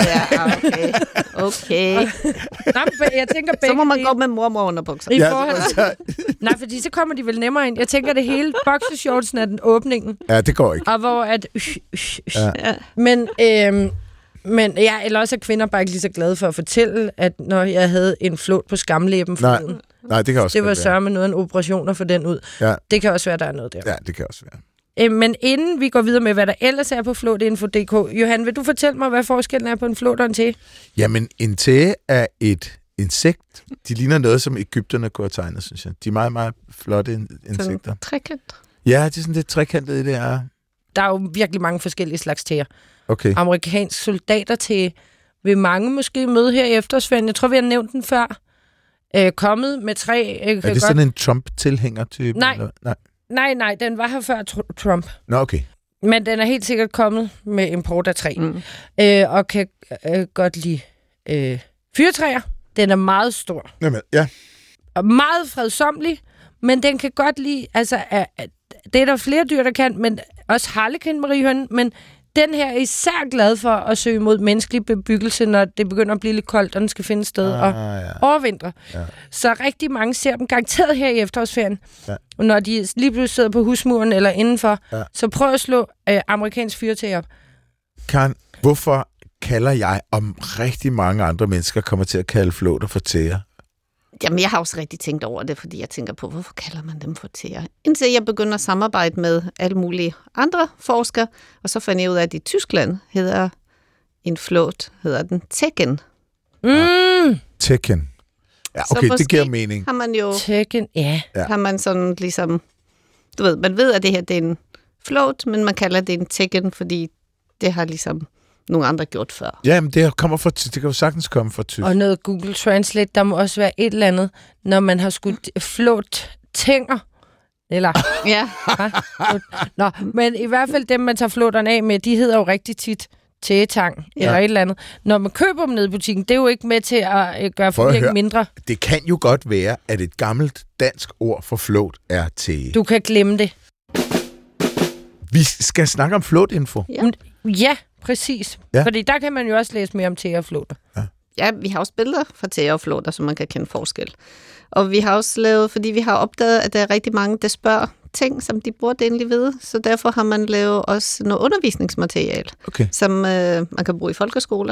Okay. Jeg tænker begge... Så må man gå med mormor underbukser. Nej, fordi så kommer de vel nemmere ind. Jeg tænker, det hele boxershortsen er den åbningen. Ja, det går ikke. Og hvor at... Men ja, eller også er kvinder bare ikke lige så glade for at fortælle, at når jeg havde en flåt på skamlæben forleden. Nej, det kan også det var sørme noget af en operation at få den ud. Ja. Det kan også være, der er noget der. Ja, det kan også være. Men inden vi går videre med, hvad der ellers er på flåtinfo.dk, Johan, vil du fortælle mig, hvad forskellen er på en flåt og en tæge? Jamen, en tæge er et insekt. De ligner noget, som egypterne kunne have tegnet, synes jeg. De er meget, meget flotte insekter. Sådan trekant? Ja, det er sådan lidt trekantet i det her. Der er jo virkelig mange forskellige slags tæger. Okay. Amerikansk soldater til vil mange måske møde her i efterårsferien. Jeg tror, vi har nævnt den før. Kommet med 3... er det sådan en Trump-tilhænger-type? Nej, den var her før Trump. Nå, okay. Men den er helt sikkert kommet med import af træ. Og kan godt lide fyrtræer. Den er meget stor. Jamen, ja. Og meget fredsomlig, men den kan godt lide... Altså, det er der flere dyr, der kan, men også harlekin, mariehøn, men den her er især glad for at søge mod menneskelig bebyggelse, når det begynder at blive lidt koldt, og den skal finde sted og overvintre. Ja. Så rigtig mange ser dem garanteret her i efterårsferien. Ja. Og når de lige pludselig sidder på husmuren eller indenfor, så prøv at slå amerikansk fyrtæge op. Karen, hvorfor kalder jeg, om rigtig mange andre mennesker kommer til at kalde flåter for tæger? Jamen, jeg har også rigtig tænkt over det, fordi jeg tænker på, hvorfor kalder man dem for tæger? Indtil jeg begynder at samarbejde med alle mulige andre forskere, og så fandt jeg ud af, at i Tyskland hedder en flåt, hedder den Tekken. Tekken. Ja, okay, det giver mening. Har man jo... Tekken, ja. Har man sådan ligesom... Du ved, man ved, at det her det er en flåt, men man kalder det en Tekken, fordi det har ligesom... nogle andre gjort før. Ja, men det kan jo sagtens komme fra tysk. Og noget Google Translate, der må også være et eller andet, når man har skudt flåt tænger. Eller? Ja. Nå, men i hvert fald dem, man tager flåterne af med, de hedder jo rigtig tit tægetang eller et eller andet. Når man køber dem ned i butikken, det er jo ikke med til at gøre forvirringen mindre. Det kan jo godt være, at et gammelt dansk ord for flåt er tæge. Du kan glemme det. Vi skal snakke om flåtinfo. Ja, præcis. Ja. Fordi der kan man jo også læse mere om tæger og flåter. vi har også billeder fra tæer og flåter, så man kan kende forskel. Og vi har også lavet, fordi vi har opdaget, at der er rigtig mange, der spørger ting, som de burde egentlig vide. Så derfor har man lavet også noget undervisningsmateriale, som man kan bruge i folkeskoler.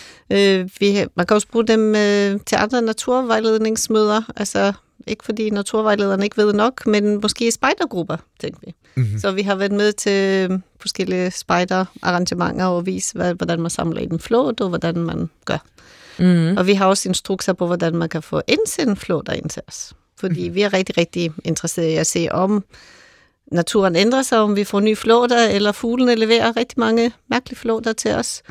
Man kan også bruge dem til andre naturvejledningsmøder, altså ikke fordi naturvejlederne ikke ved nok, men måske i spejdergrupper, tænker vi. Mm-hmm. Så vi har været med til forskellige spejderarrangementer og vise, hvordan man samler en flåt, og hvordan man gør. Mm-hmm. Og vi har også instrukser på, hvordan man kan få indsendt flåter ind til os. Fordi vi er rigtig, rigtig interesserede i at se, om naturen ændrer sig, om vi får nye flåter, eller fuglene leverer rigtig mange mærkelige flåter til os.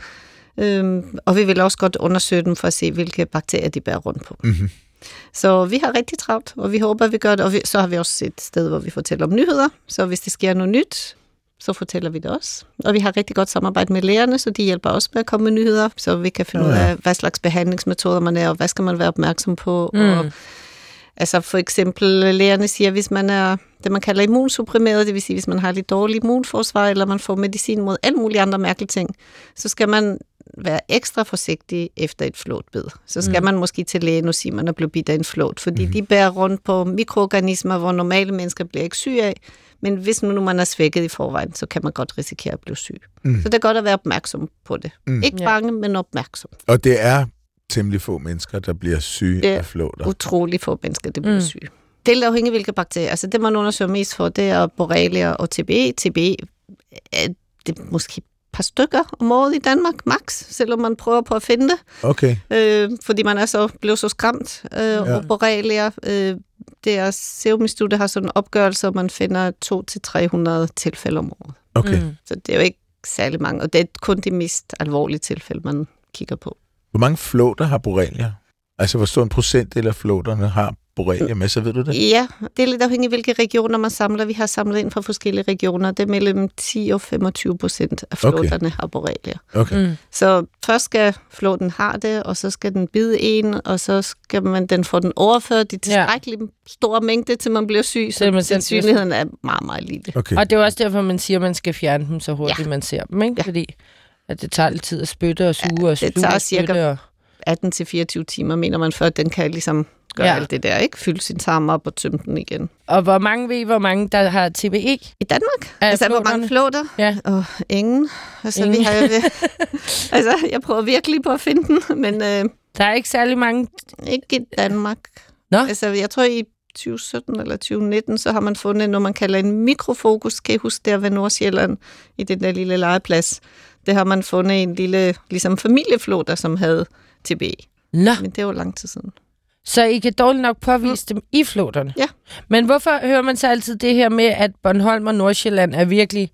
Og vi vil også godt undersøge dem for at se, hvilke bakterier de bærer rundt på. Mm-hmm. Så vi har rigtig travlt, og vi håber, at vi gør det. Og så har vi også et sted, hvor vi fortæller om nyheder. Så hvis det sker noget nyt, så fortæller vi det også. Og vi har rigtig godt samarbejde med lærerne, så de hjælper os med at komme med nyheder, så vi kan finde ud af, hvad slags behandlingsmetoder man er, og hvad skal man være opmærksom på. Og, altså for eksempel, lærerne siger, hvis man er det, man kalder immunsupprimeret, det vil sige, hvis man har lidt dårligt immunforsvar, eller man får medicin mod alle mulige andre mærkelige ting, så skal man være ekstra forsigtig efter et flåtbid. Så skal man måske til lægen og sige, at man er blevet bidt af en flåt, fordi de bærer rundt på mikroorganismer, hvor normale mennesker bliver ikke syge af, men hvis nu man er svækket i forvejen, så kan man godt risikere at blive syg. Så det er godt at være opmærksom på det. Ikke bange, men opmærksom. Og det er temmelig få mennesker, der bliver syge af flåter. Utrolig få mennesker, der bliver syge. Det er afhængigt af hvilke bakterier. Altså det, man undersøger mest for, det er Borrelia og TBE. TBE er det måske par stykker om året i Danmark, max, selvom man prøver på at finde det. Okay. Fordi man er blevet så skræmt. Og Borrelia, deres Serum-studie har sådan en opgørelse, og man finder 200-300 tilfælde om året. Okay. Så det er jo ikke særlig mange, og det er kun de mest alvorlige tilfælde, man kigger på. Hvor mange flåter har Borrelia? Altså, hvor stor en procentdel af flåterne har Borrelia med, så ved du det? Ja, det er lidt afhængigt af, hvilke regioner man samler. Vi har samlet ind fra forskellige regioner. Det er mellem 10% og 25% af flåterne har Borrelia. Okay. Så først skal flåten have det, og så skal den bide en, og så skal den få den overført i tilstrækkelig store mængde, til man bliver syg, så sandsynligheden er meget, meget lille. Okay. Og det er også derfor, man siger, at man skal fjerne dem så hurtigt, man ser dem, ikke? Ja. Fordi at det tager lidt tid at spytte og suge og sluge. Det tager cirka 18-24 timer, mener man, før den kan ligesom gøre alt det der, ikke? Fylde sin tarm op og tømme den igen. Og hvor mange, der har TBE? I Danmark? Altså, hvor mange flåter? Ja. Ingen. Altså, ingen. Vi har jo altså, jeg prøver virkelig på at finde den, men der er ikke særlig mange? Ikke i Danmark. Nå? Altså, jeg tror, i 2017 eller 2019, så har man fundet noget, man kalder en mikrofokus. Kan I huske der ved Nordsjælland, i den der lille legeplads? Det har man fundet en lille, ligesom familieflåter, som havde TBE. Nå. Men det var lang tid siden. Så I kan dårligt nok påvise dem i flåterne? Ja. Men hvorfor hører man så altid det her med, at Bornholm og Nordsjælland er virkelig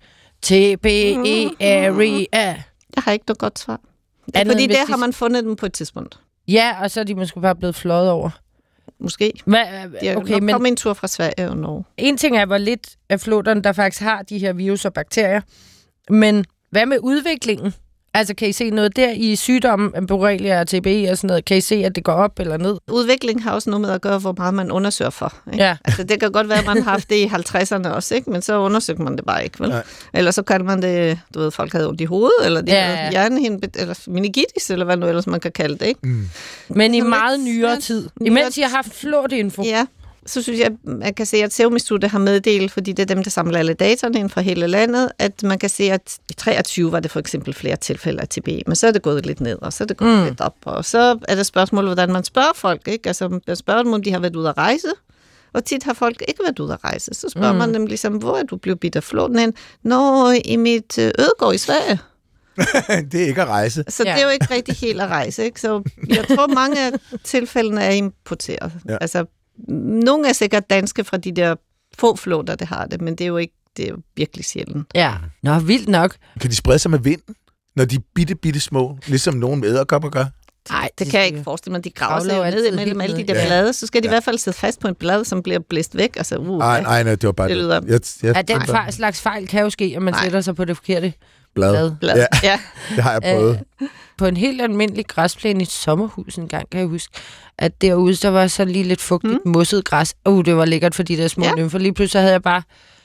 TBE-area? Jeg har ikke noget godt svar. Fordi der har man fundet dem på et tidspunkt. Ja, og så er de måske bare blevet fløjet over. Måske. Okay, men kom en tur fra Sverige og Norge. En ting er, hvor lidt af flåterne, der faktisk har de her virus og bakterier. Men hvad med udviklingen? Altså, kan I se noget der i sygdommen, Borrelia og TBE og sådan noget? Kan I se, at det går op eller ned? Udvikling har også noget med at gøre, hvor meget man undersøger for. Ikke? Ja. Altså, det kan godt være, at man har haft det i 50'erne også, ikke? Men så undersøger man det bare ikke, vel? Nej. Eller så kan man det, du ved, folk havde ondt i hovedet, eller de havde hjernehinde, eller meningitis, eller hvad nu ellers man kan kalde det, ikke? Mm. Men i meget nyere tid. Imens I har haft flåtinfo. Ja. Så synes jeg, man kan se, at Serum-studiet har meddelt, fordi det er dem, der samler alle dataerne inden fra hele landet, at man kan se, at i 23 var det for eksempel flere tilfælde af TB, men så er det gået lidt ned, og så er det gået lidt op, og så er det spørgsmål, hvordan man spørger folk, ikke? Altså, man spørger dem, om de har været ude at rejse, og tit har folk ikke været ude at rejse. Så spørger man dem ligesom, hvor er du blevet bidt af flåten hen? Nå, i mit Ødegård i Sverige. Det er ikke at rejse. Så det er jo ikke rigtig helt at rejse, ikke? Så jeg tror, mange af tilfældene er importeret. Ja. Altså, nogle er sikkert danske fra de der få flåter, der har det, men det er jo virkelig sjældent. Ja, nå, vildt nok. Kan de sprede sig med vinden, når de er bitte små, ligesom nogle edderkopper gør? Nej, det kan jeg ikke forestille mig. De graver sig jo ned mellem alle de der blade, så skal de i hvert fald sidde fast på en blad, som bliver blæst væk. Altså, nej, det var bare det. Lyder. Den slags fejl kan jo ske, at man sætter sig på det forkerte blad. Ja, det har jeg prøvet. På en helt almindelig græsplæne i et sommerhus en gang, kan jeg huske, at derude, der var så lige lidt fugtigt mosset græs. Det var lækkert for de der små nymfer. Lige pludselig havde jeg bare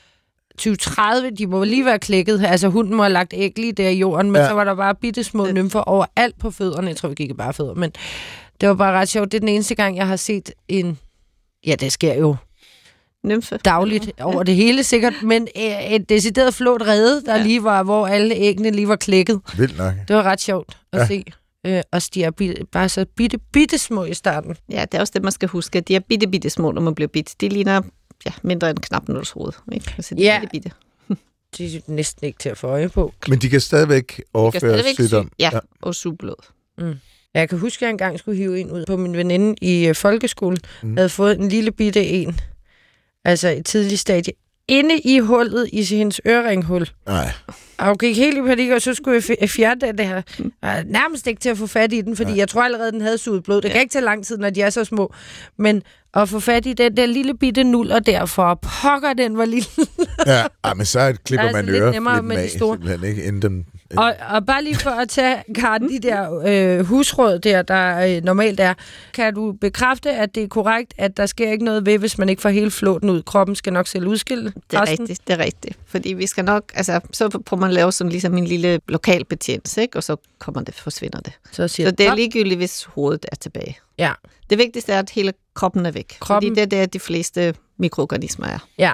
2030, de må lige være klækket. Altså, hunden må have lagt æg lige der i jorden, men så var der bare bittesmå nymfer overalt på fødderne. Jeg tror, vi gik bare fødder, men det var bare ret sjovt. Det er den eneste gang, jeg har set en... Ja, det sker jo nymfe dagligt over det hele sikkert, men et decideret flot rede, der lige var, hvor alle æggene lige var klækket. Vildt nok. Det var ret sjovt at se. Og de er bare så bitte små i starten. Ja, det er også det, man skal huske. De er bitte små, når man bliver bitte. De ligner mindre end knapnåls hoved. Ikke? Altså, de er bitte. De er næsten ikke til at få øje på. Men de kan stadigvæk overføre sygdom. Ja, og suge blod. Mm. Jeg kan huske, at jeg engang skulle hive en ud på min veninde i folkeskolen. Havde fået en lille bitte en. Altså et tidligt stadie. Inde i hullet i hendes øreringhul. Nej. Og hun gik helt i panik, og så skulle jeg fjerne det her. Jeg nærmest ikke til at få fat i den, fordi jeg tror allerede, den havde suget blod. Det kan ikke tage lang tid, når de er så små. Men at få fat i den der lille bitte nuller derfor, pokker den var lille. Men så klipper man øreflippen af, simpelthen ikke inden dem... Og bare lige for at tage, Karen, de der husråd der normalt er, kan du bekræfte, at det er korrekt, at der sker ikke noget ved, hvis man ikke får hele flåten ud? Kroppen skal nok selv udskille resten? Det er rigtigt. Fordi vi skal nok, altså, så prøver man at lave sådan ligesom en lille lokal betjent, ikke? Og så forsvinder det. Så det er ligegyldigt, hvis hovedet er tilbage. Ja. Det vigtigste er, at hele kroppen er væk. Fordi det er der, de fleste mikroorganismer er. Ja.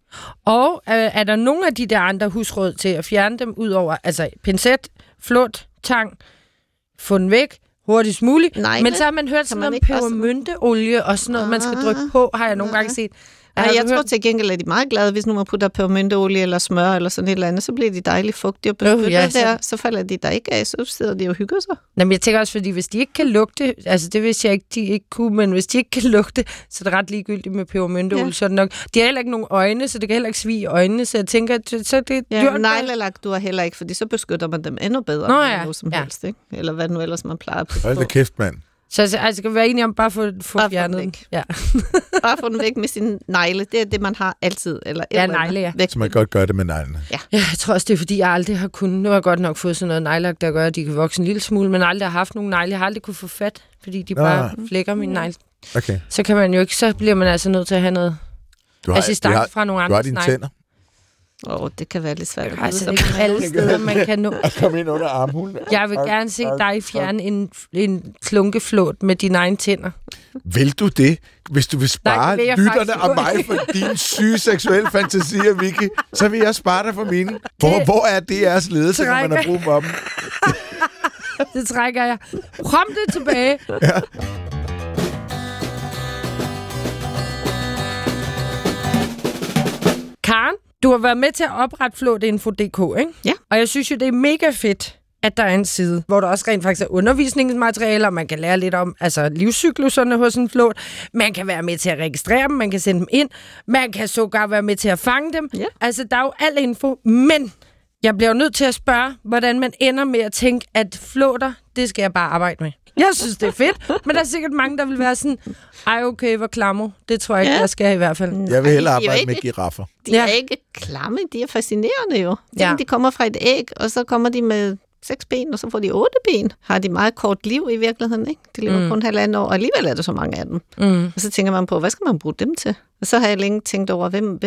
Og er der nogle af de der andre husråd til at fjerne dem ud over, altså pincet, flåt, tang, få den væk hurtigst muligt? Nej, men så har man hørt sådan noget om pebermynteolie og sådan noget, man skal drykke på, har jeg nogle gange set. Jeg tror til gengæld, at de er meget glade, hvis nu man putter pebermynteolie eller smør eller sådan et eller andet, så bliver de dejligt fugtige og beskyttet der, så falder de der ikke af, så sidder de og hygger sig. Jamen, jeg tænker også, fordi hvis de ikke kan lugte, altså det vidste jeg ikke, de ikke kunne, men hvis de ikke kan lugte, så er det ret ligegyldigt med pebermynteolie, så er det nok. De har heller ikke nogen øjne, så det kan heller ikke svige i øjnene, så jeg tænker, at så det dyrt. Neglelak du har heller ikke, fordi så beskytter man dem endnu bedre end noget som helst, ikke? Eller hvad nu ellers man plejer på. Hold da kæft, mand. Så altså, skal vi være enige om bare få fjernet den? Ja. Bare få den væk med sin negle. Det er det, man har altid. Eller negle, væk. Så man kan godt gøre det med neglene. Ja, jeg tror også, det er, fordi jeg aldrig har kunnet... Nu har jeg godt nok fået sådan noget neglelak, der gør, at de kan vokse en lille smule, men aldrig har haft nogen negle. Jeg har aldrig kunne få fat, fordi de bare flækker min negle. Okay. Så kan man jo ikke... Så bliver man altså nødt til at have noget assistance fra nogle andre negle. Du har dine tænder. Det kan være lidt svært. Altså, det er alle steder, man kan nå. At komme ind under armhulen. Jeg vil gerne se dig fjerne en klunkeflåt med dine egne tænder. Vil du det, hvis du vil spare lytterne og mig for dine syge seksuelle fantasier, Vicky? Så vil jeg spare dig for mine. Hvor er det jeres ledelse, når man har brug for dem? Det trækker jeg prompte tilbage. Ja. Karen, du har været med til at oprette flåtinfo.dk, ikke? Ja. Og jeg synes jo, det er mega fedt, at der er en side, hvor der også rent faktisk er undervisningsmaterialer, man kan lære lidt om livscykluserne hos en flåt, man kan være med til at registrere dem, man kan sende dem ind, man kan sågar være med til at fange dem. Ja. Altså, der er jo al info, men jeg bliver jo nødt til at spørge, hvordan man ender med at tænke, at flåter, det skal jeg bare arbejde med. Jeg synes, det er fedt, men der er sikkert mange, der vil være sådan, okay, hvor klammer. Det tror jeg ikke, jeg skal i hvert fald. Jeg vil hellere arbejde med giraffer. De er ikke klamme, de er fascinerende jo. De kommer fra et æg, og så kommer de med 6 ben, og så får de 8 ben. Har de meget kort liv i virkeligheden, ikke? De lever kun 1,5 år, og alligevel er der så mange af dem. Og så tænker man på, hvad skal man bruge dem til? Og så har jeg længe tænkt over,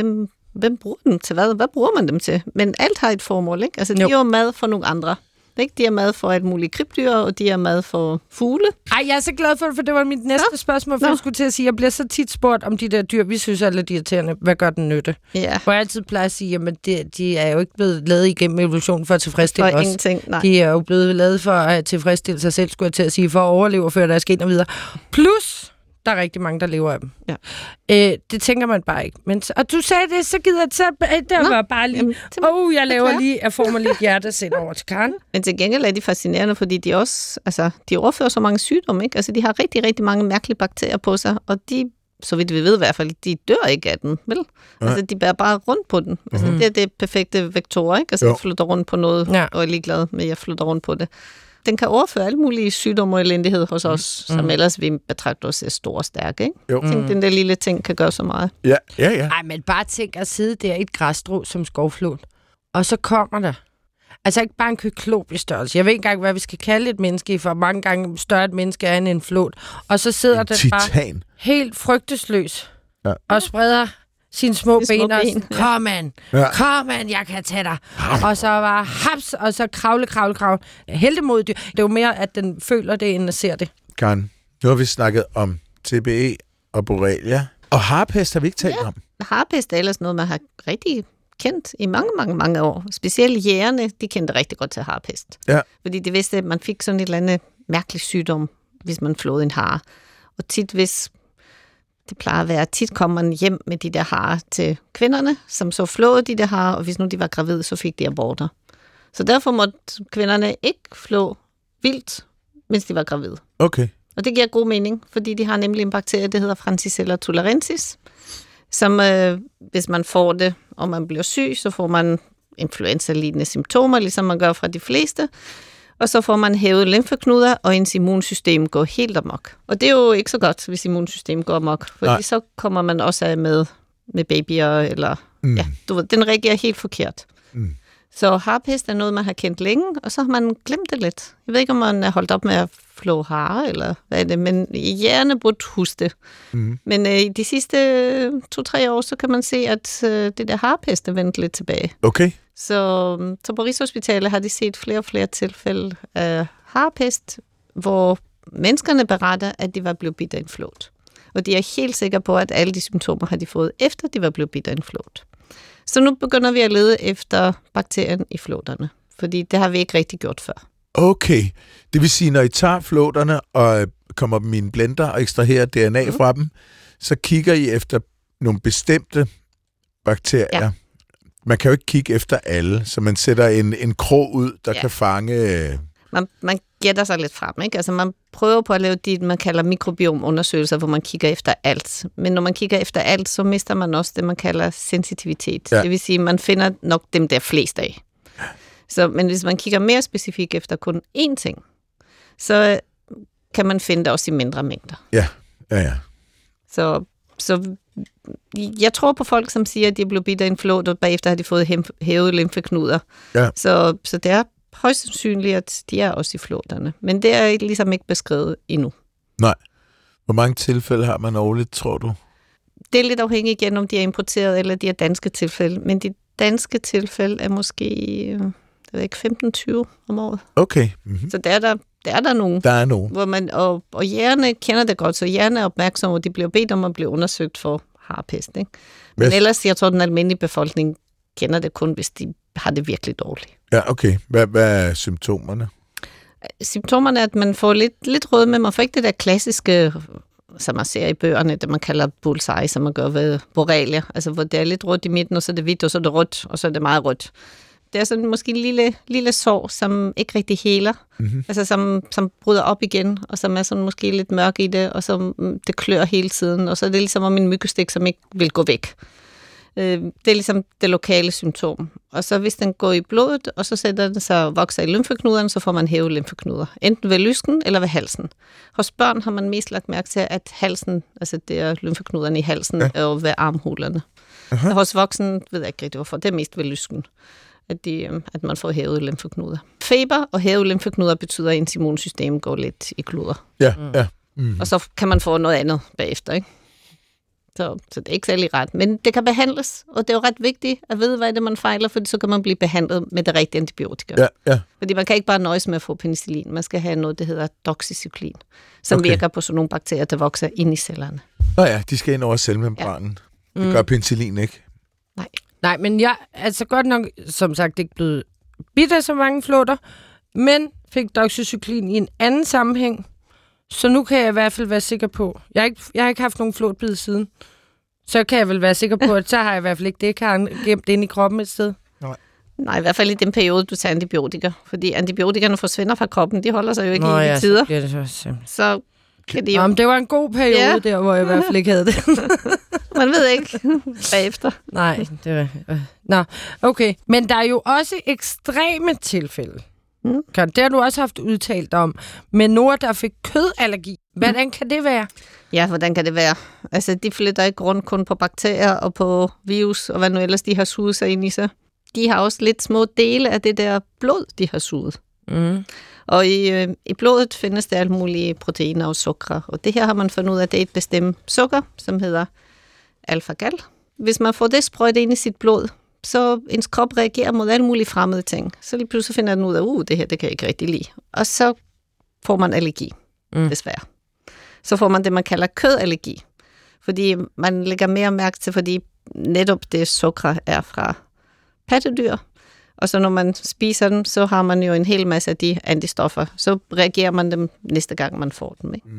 hvem bruger dem til hvad? Hvad bruger man dem til? Men alt har et formål, ikke? Altså, de er jo mad for nogle andre. Ikke? De er mad for et muligt krybdyr, og de er mad for fugle. Ej, jeg er så glad for det, for det var mit næste spørgsmål, for jeg skulle til at sige, jeg bliver så tit spurgt om de der dyr, vi synes er lidt irriterende. Hvad gør den nytte? Ja. Hvor jeg altid plejer at sige, jamen de er jo ikke blevet lavet igennem evolution for at tilfredsstille os. Ingenting, nej. De er jo blevet lavet for at tilfredsstille sig selv, skulle jeg til at sige, for at overleve og føre deres gener videre. Plus, der er rigtig mange, der lever af dem. Ja. Det tænker man bare ikke. Men, og du sagde det, så gider det var bare lige... jeg laver lige, jeg får mig lige et hjerte sendt over til Karen. Men til gengæld er de fascinerende, fordi de også, de overfører så mange sygdomme, ikke? Altså, de har rigtig, rigtig mange mærkelige bakterier på sig, og de, så vidt vi ved i hvert fald, de dør ikke af den, vel? Altså, de bærer bare rundt på den. Altså, det er det perfekte vektorer, ikke? Altså, jeg flytter rundt på noget, og er ligeglad med, at jeg flytter rundt på det. Den kan overføre alle mulige sygdomme og elendighed hos os, som ellers vi betragter os som store og stærke, ikke? Jo. Tænk, den der lille ting kan gøre så meget. Ja. Ej, men bare tænk at sidde der i et græsstrå som skovflåt, og så kommer der, altså ikke bare en kyklop i størrelse. Jeg ved ikke engang, hvad vi skal kalde et menneske, for mange gange større et menneske er end en flåt. Og så sidder den bare helt frygtesløs og spreder sine små De små ben og ben, sådan, kom an, jeg kan tage dig. Og så var haps, og så kravle. Heltemod dyr. Det er jo mere, at den føler det, end at ser det. Karen, nu har vi snakket om TBE og borrelia. Og harpest har vi ikke talt om. Harpest er ellers noget, man har rigtig kendt i mange år. Specielt jægerne, de kendte rigtig godt til harpest. Ja. Fordi de vidste, at man fik sådan et eller andet mærkelig sygdom, hvis man flåede en hare. Og det plejer at være, tit kom man hjem med de der harer til kvinderne, som så flåede de der harer, og hvis nu de var gravide, så fik de aborter. Så derfor måtte kvinderne ikke flå vildt, mens de var gravide. Okay. Og det giver god mening, fordi de har nemlig en bakterie, der hedder Francisella tularensis, som hvis man får det, og man bliver syg, så får man influenza-lignende symptomer, ligesom man gør fra de fleste. Og så får man hævet lymfeknuder, og ens immunsystem går helt amok. Og det er jo ikke så godt, hvis immunsystemet går amok, fordi så kommer man også af med babyer, eller den reagerer helt forkert. Mm. Så harpest er noget, man har kendt længe, og så har man glemt det lidt. Jeg ved ikke, om man er holdt op med at flå hare, eller hvad er det, men hjernen burde huske det. Mm. Men i de sidste 2-3 år, så kan man se, at det der harpest er vendt lidt tilbage. Okay. Så på Rigshospitalet har de set flere og flere tilfælde af harpest, hvor menneskerne beretter, at de var blevet bidt af en flåt. Og de er helt sikre på, at alle de symptomer har de fået, efter de var blevet bidt af en flåt. Så nu begynder vi at lede efter bakterien i flåterne, fordi det har vi ikke rigtig gjort før. Okay. Det vil sige, når I tager flåterne og kommer dem i en blender og ekstraherer DNA fra dem, så kigger I efter nogle bestemte bakterier. Ja. Man kan jo ikke kigge efter alle, så man sætter en krog ud, der kan fange... Man gætter sig lidt frem, ikke? Altså man prøver på at lave det, man kalder mikrobiomundersøgelser, hvor man kigger efter alt. Men når man kigger efter alt, så mister man også det, man kalder sensitivitet. Ja. Det vil sige, man finder nok dem der flest af. Men hvis man kigger mere specifikt efter kun én ting, så kan man finde det også i mindre mængder. Ja. Så jeg tror på folk, som siger, at de er blevet bidt af en flåt, og bagefter har de fået hævet lymfeknuder. Ja. Så det er højst sandsynligt, at de er også i flåterne. Men det er ligesom ikke beskrevet endnu. Nej. Hvor mange tilfælde har man årligt, tror du? Det er lidt afhængigt igen, om de er importeret, eller de er danske tilfælde. Men de danske tilfælde er måske, jeg ved ikke, 15-20 om året. Okay. Mm-hmm. Så der er der nogen. Der er nogen. Hvor man, og jægerne kender det godt, så jægerne er opmærksomme, og de bliver bedt om at blive undersøgt for harpest. Ikke? Men ellers, jeg tror, den almindelige befolkning kender det kun, hvis de har det virkelig dårligt. Ja, okay. Hvad er symptomerne? Symptomerne er, at man får lidt rød med. Man får ikke det der klassiske, som man ser i bøgerne, det man kalder bullseye, som man gør ved borrelia. Altså, hvor det er lidt rødt i midten, og så er det hvidt, og så er det rødt, og så er det meget rødt. Det er sådan måske en lille sår, som ikke rigtig heler. Mm-hmm. Altså, som bryder op igen, og som er sådan måske lidt mørk i det, og som det klør hele tiden. Og så er det ligesom om en myggestik, som ikke vil gå væk. Det er ligesom det lokale symptom. Og så hvis den går i blodet, og så sætter den sig og vokser i lymfeknuderne, så får man hævet lymfeknuder. Enten ved lysken eller ved halsen. Hos børn har man mest lagt mærke til, at halsen, altså det er lymfeknuderne i halsen og ved armhulerne. Uh-huh. Hos voksen ved jeg ikke rigtig hvorfor. Det er mest ved lysken, at man får hævet lymfeknuder. Feber og hævet lymfeknuder betyder, at ens immunsystem går lidt i kluder. Ja. Mm. Og så kan man få noget andet bagefter, ikke? Så det er ikke særlig ret. Men det kan behandles, og det er jo ret vigtigt at vide, hvad det man fejler, for så kan man blive behandlet med det rigtige antibiotika. Ja. Fordi man kan ikke bare nøjes med at få penicillin. Man skal have noget, der hedder doxycyklin, som virker på sådan nogle bakterier, der vokser ind i cellerne. De skal ind over cellemembranen. Ja. Det gør penicillin ikke. Nej, men jeg altså godt nok, som sagt, ikke blevet bidt af så mange flåter, men fik doxycyklin i en anden sammenhæng. Så nu kan jeg i hvert fald være sikker på, jeg har ikke haft nogen flåtbid siden, så kan jeg vel være sikker på, at så har jeg i hvert fald ikke det, kan gemt ind i kroppen et sted. Nej, i hvert fald i den periode, du tager antibiotika. Fordi antibiotikerne forsvinder fra kroppen, de holder sig jo ikke i tider. Så kan de jo... det var en god periode der, hvor jeg i hvert fald ikke havde det. Man ved ikke bagefter. Nej, det var... okay. Men der er jo også ekstreme tilfælde. Det har du også haft udtalt om. Med Nora, der fik kødallergi. Hvordan kan det være? Ja, hvordan kan det være? Altså, de flytter ikke rundt kun på bakterier og på virus, og hvad nu ellers de har suget sig ind i sig. De har også lidt små dele af det der blod, de har suget. Mm. Og i blodet findes der alle mulige proteiner og sukker. Og det her har man fundet ud af, at det er et bestemt sukker, som hedder alpha-gal. hvis man får det sprøjt ind i sit blod, så ens krop reagerer mod alle mulige fremmede ting. Så lige pludselig finder den ud af, det her, det kan jeg ikke rigtig lide. Og så får man allergi, desværre. Så får man det, man kalder kødallergi. Fordi man lægger mere mærke til, fordi netop det sukker er fra pattedyr. Og så når man spiser dem, så har man jo en hel masse af de antistoffer. Så reagerer man dem næste gang, man får dem. Ikke?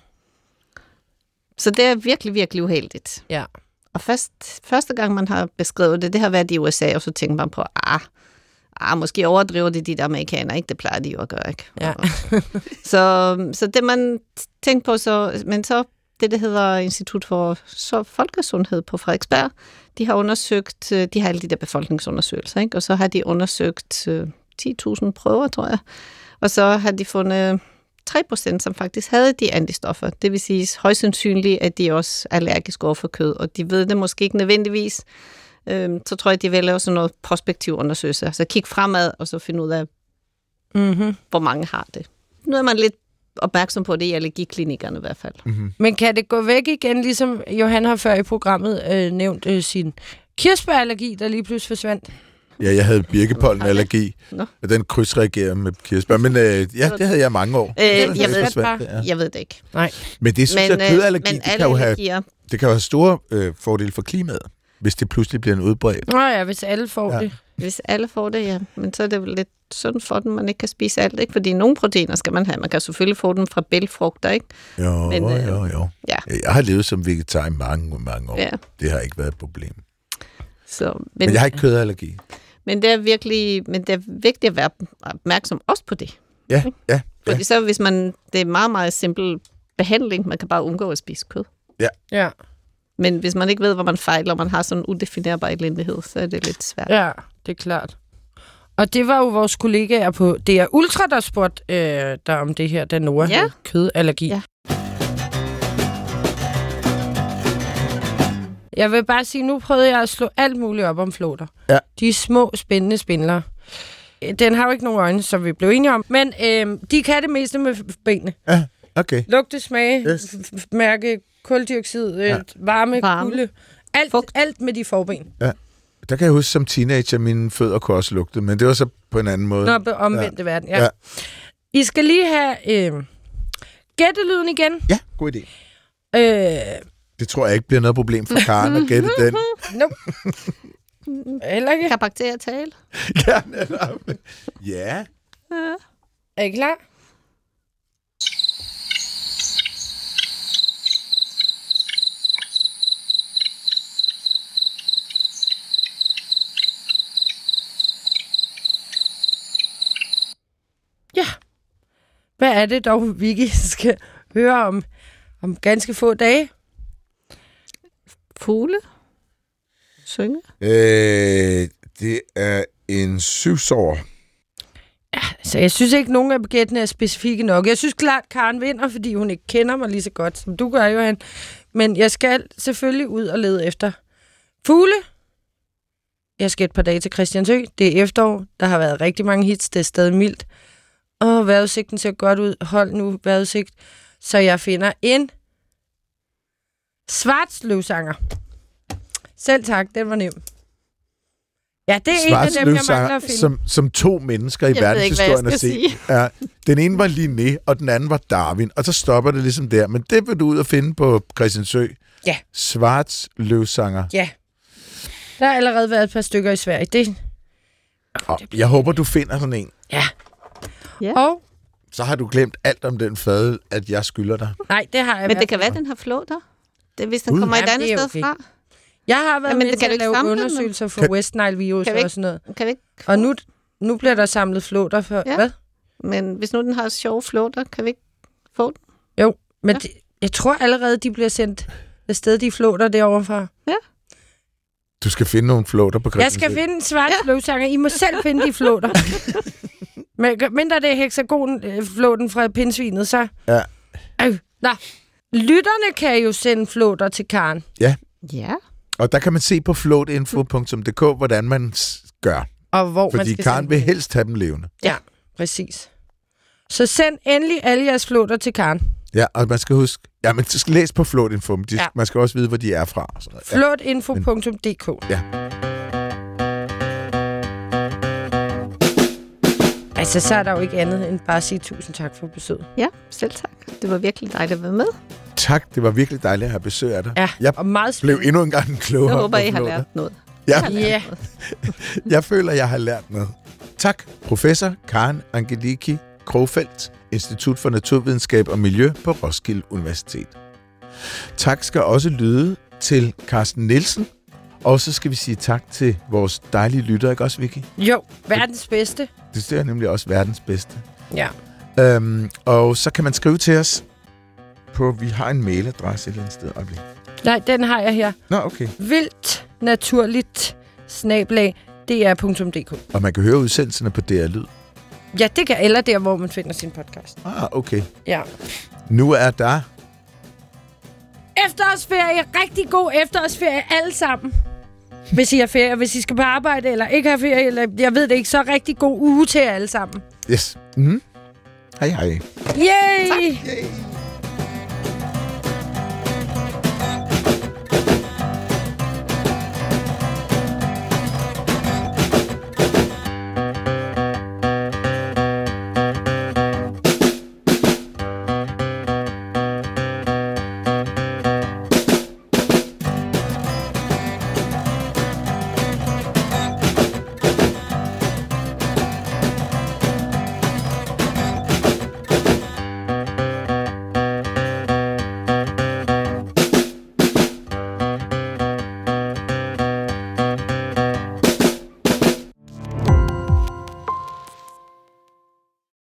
Så det er virkelig, virkelig uheldigt. Ja. Og første gang, man har beskrevet det har været i USA, og så tænker man på, måske overdriver de der amerikanere, ikke? Det plejer de jo at gøre, ikke? Ja. så det man tænker på, men så det hedder Institut for Folkesundhed på Frederiksberg, de har undersøgt, de har alle de der befolkningsundersøgelser, ikke? Og så har de undersøgt 10.000 prøver, tror jeg. Og så har de fundet 3%, som faktisk havde de antistoffer. Det vil sige højst sandsynligt, at de også er allergiske over for kød, og de ved det måske ikke nødvendigvis. Så tror jeg, de vil lave sådan noget prospektiv undersøgelse. Altså kigge fremad, og så finde ud af, hvor mange har det. Nu er man lidt opmærksom på det i allergiklinikkerne i hvert fald. Men kan det gå væk igen, ligesom Johan har før i programmet nævnt sin kirsebærallergi, der lige pludselig forsvandt? Ja, jeg havde birkepollenallergi, og den krydsreagerer med kirsebær. Men det havde jeg mange år. Jeg ved det ikke. Nej. Men det synes jeg, kødallergi, det kan jo have store fordele for klimaet, hvis det pludselig bliver en udbredt. Nå ja, hvis alle får det. Hvis alle får det, ja. Men så er det vel lidt synd for dem, man ikke kan spise alt, ikke? Fordi nogle proteiner skal man have. Man kan selvfølgelig få dem fra bælgfrugter, ikke? Jo. Ja. Jeg har levet som vegetar i mange år. Ja. Det har ikke været et problem. Men jeg har ikke kødallergi. Men det er vigtigt at være opmærksom også på det. Ja. Fordi så hvis det er meget, meget simpel behandling, man kan bare undgå at spise kød. Ja. Men hvis man ikke ved, hvor man fejler, og man har sådan en udefinerbar elendighed, så er det lidt svært. Ja, det er klart. Og det var jo vores kollegaer på DR Ultra, der spurgte der om det her, da Nora havde kødallergi. Ja. Jeg vil bare sige, nu prøvede jeg at slå alt muligt op om flåter. Ja. De små, spændende spindler. Den har jo ikke nogen øjne, som vi blev enige om, men de kan det meste med benene. Ja, okay. Lugte, smage, mærke, kuldioxid, varme, kulde. Alt med de forben. Ja. Der kan jeg huske, som teenager, mine fødder kunne også lugte, men det var så på en anden måde. Nå, på omvendte verden, ja. I skal lige have gættelyden igen. Ja, god idé. Det tror jeg ikke bliver noget problem for Karen at gætte den. Nope. Heller ikke. Kan bakterier tale? Ja. Er I klar? Ja. Hvad er det dog, Vicky skal høre om ganske få dage? Fugle? Synge? Det er en syvsår. Ja, så jeg synes ikke, nogen af gættene er specifikke nok. Jeg synes klart, Karen vinder, fordi hun ikke kender mig lige så godt, som du gør, Johan. Men jeg skal selvfølgelig ud og lede efter fugle. Jeg skal et par dage til Christiansø. Det er efterår. Der har været rigtig mange hits. Det er stadig mildt. Og vejrudsigten ser godt ud. Hold nu vejrudsigt. Så jeg finder en svartsløvsanger. Selv tak, den var nem. Ja, det er en af dem, jeg mangler at finde. Som to mennesker i verdenshistorien at se. Ja, den ene var Linné, og den anden var Darwin. Og så stopper det ligesom der. Men det vil du ud og finde på Christiansø. Ja. Svartsløvsanger. Ja. Der har allerede været et par stykker i Sverige. Jeg håber, du finder sådan en. Ja. Og så har du glemt alt om den fadel, at jeg skylder dig. Nej, det har jeg. Men det kan være, den har flåter. Det hvis den kommer et andet sted fra. Jeg har været med til at lave undersøgelser for West Nile virus og sådan noget. Kan vi ikke? Og nu bliver der samlet flåter for... Ja. Hvad? Men hvis nu den har sjove flåter, kan vi ikke få den? Jo, men jeg tror allerede, de bliver sendt afsted, de flåter derovre fra. Ja. Du skal finde nogle flåter på Christiansø. Jeg skal finde en svart flåtsanger. I må selv finde de flåter. Men mindre det er hexagonflåten fra pindsvinet, så... Ja. Nå. Lytterne kan jo sende flåter til Karen. Ja. Ja. Og der kan man se på floatinfo.dk, hvordan man gør. Og hvor fordi Karen vil helst have dem levende. Ja, præcis. Så send endelig alle jeres flåter til Karen. Ja, og man skal huske, Ja, men du skal læse på Flåtinfo. Man skal også vide, hvor de er fra. Flåtinfo.dk. Ja. Altså, så er der jo ikke andet end bare at sige tusind tak for besøget. Ja, selv tak. Det var virkelig dejligt at være med. Tak, det var virkelig dejligt at have besøg af dig. Ja, jeg og meget blev endnu en gang klogere. Jeg håber, I har lært noget. Ja. Jeg føler, jeg har lært noget. Tak, professor Karen Angeliki Krogfeldt, Institut for Naturvidenskab og Miljø på Roskilde Universitet. Tak skal også lyde til Carsten Nielsen, og så skal vi sige tak til vores dejlige lytter, ikke også, Vicky? Jo, verdens bedste. Det er nemlig også verdens bedste. Ja. Og så kan man skrive til os på, vi har en mailadresse et eller andet sted. Nej, den har jeg her. Nå, okay. vildtnaturligt@dr.dk. Og man kan høre udsendelserne på DR Lyd. Ja, det kan, eller der, hvor man finder sin podcast. Okay. Ja. Nu er der efterårsferie. Rigtig god efterårsferie alle sammen. Hvis I har ferie, hvis I skal på arbejde, eller ikke har ferie, eller jeg ved det ikke, så rigtig god uge til jer alle sammen. Yes. Hej hej. Yay! Yay!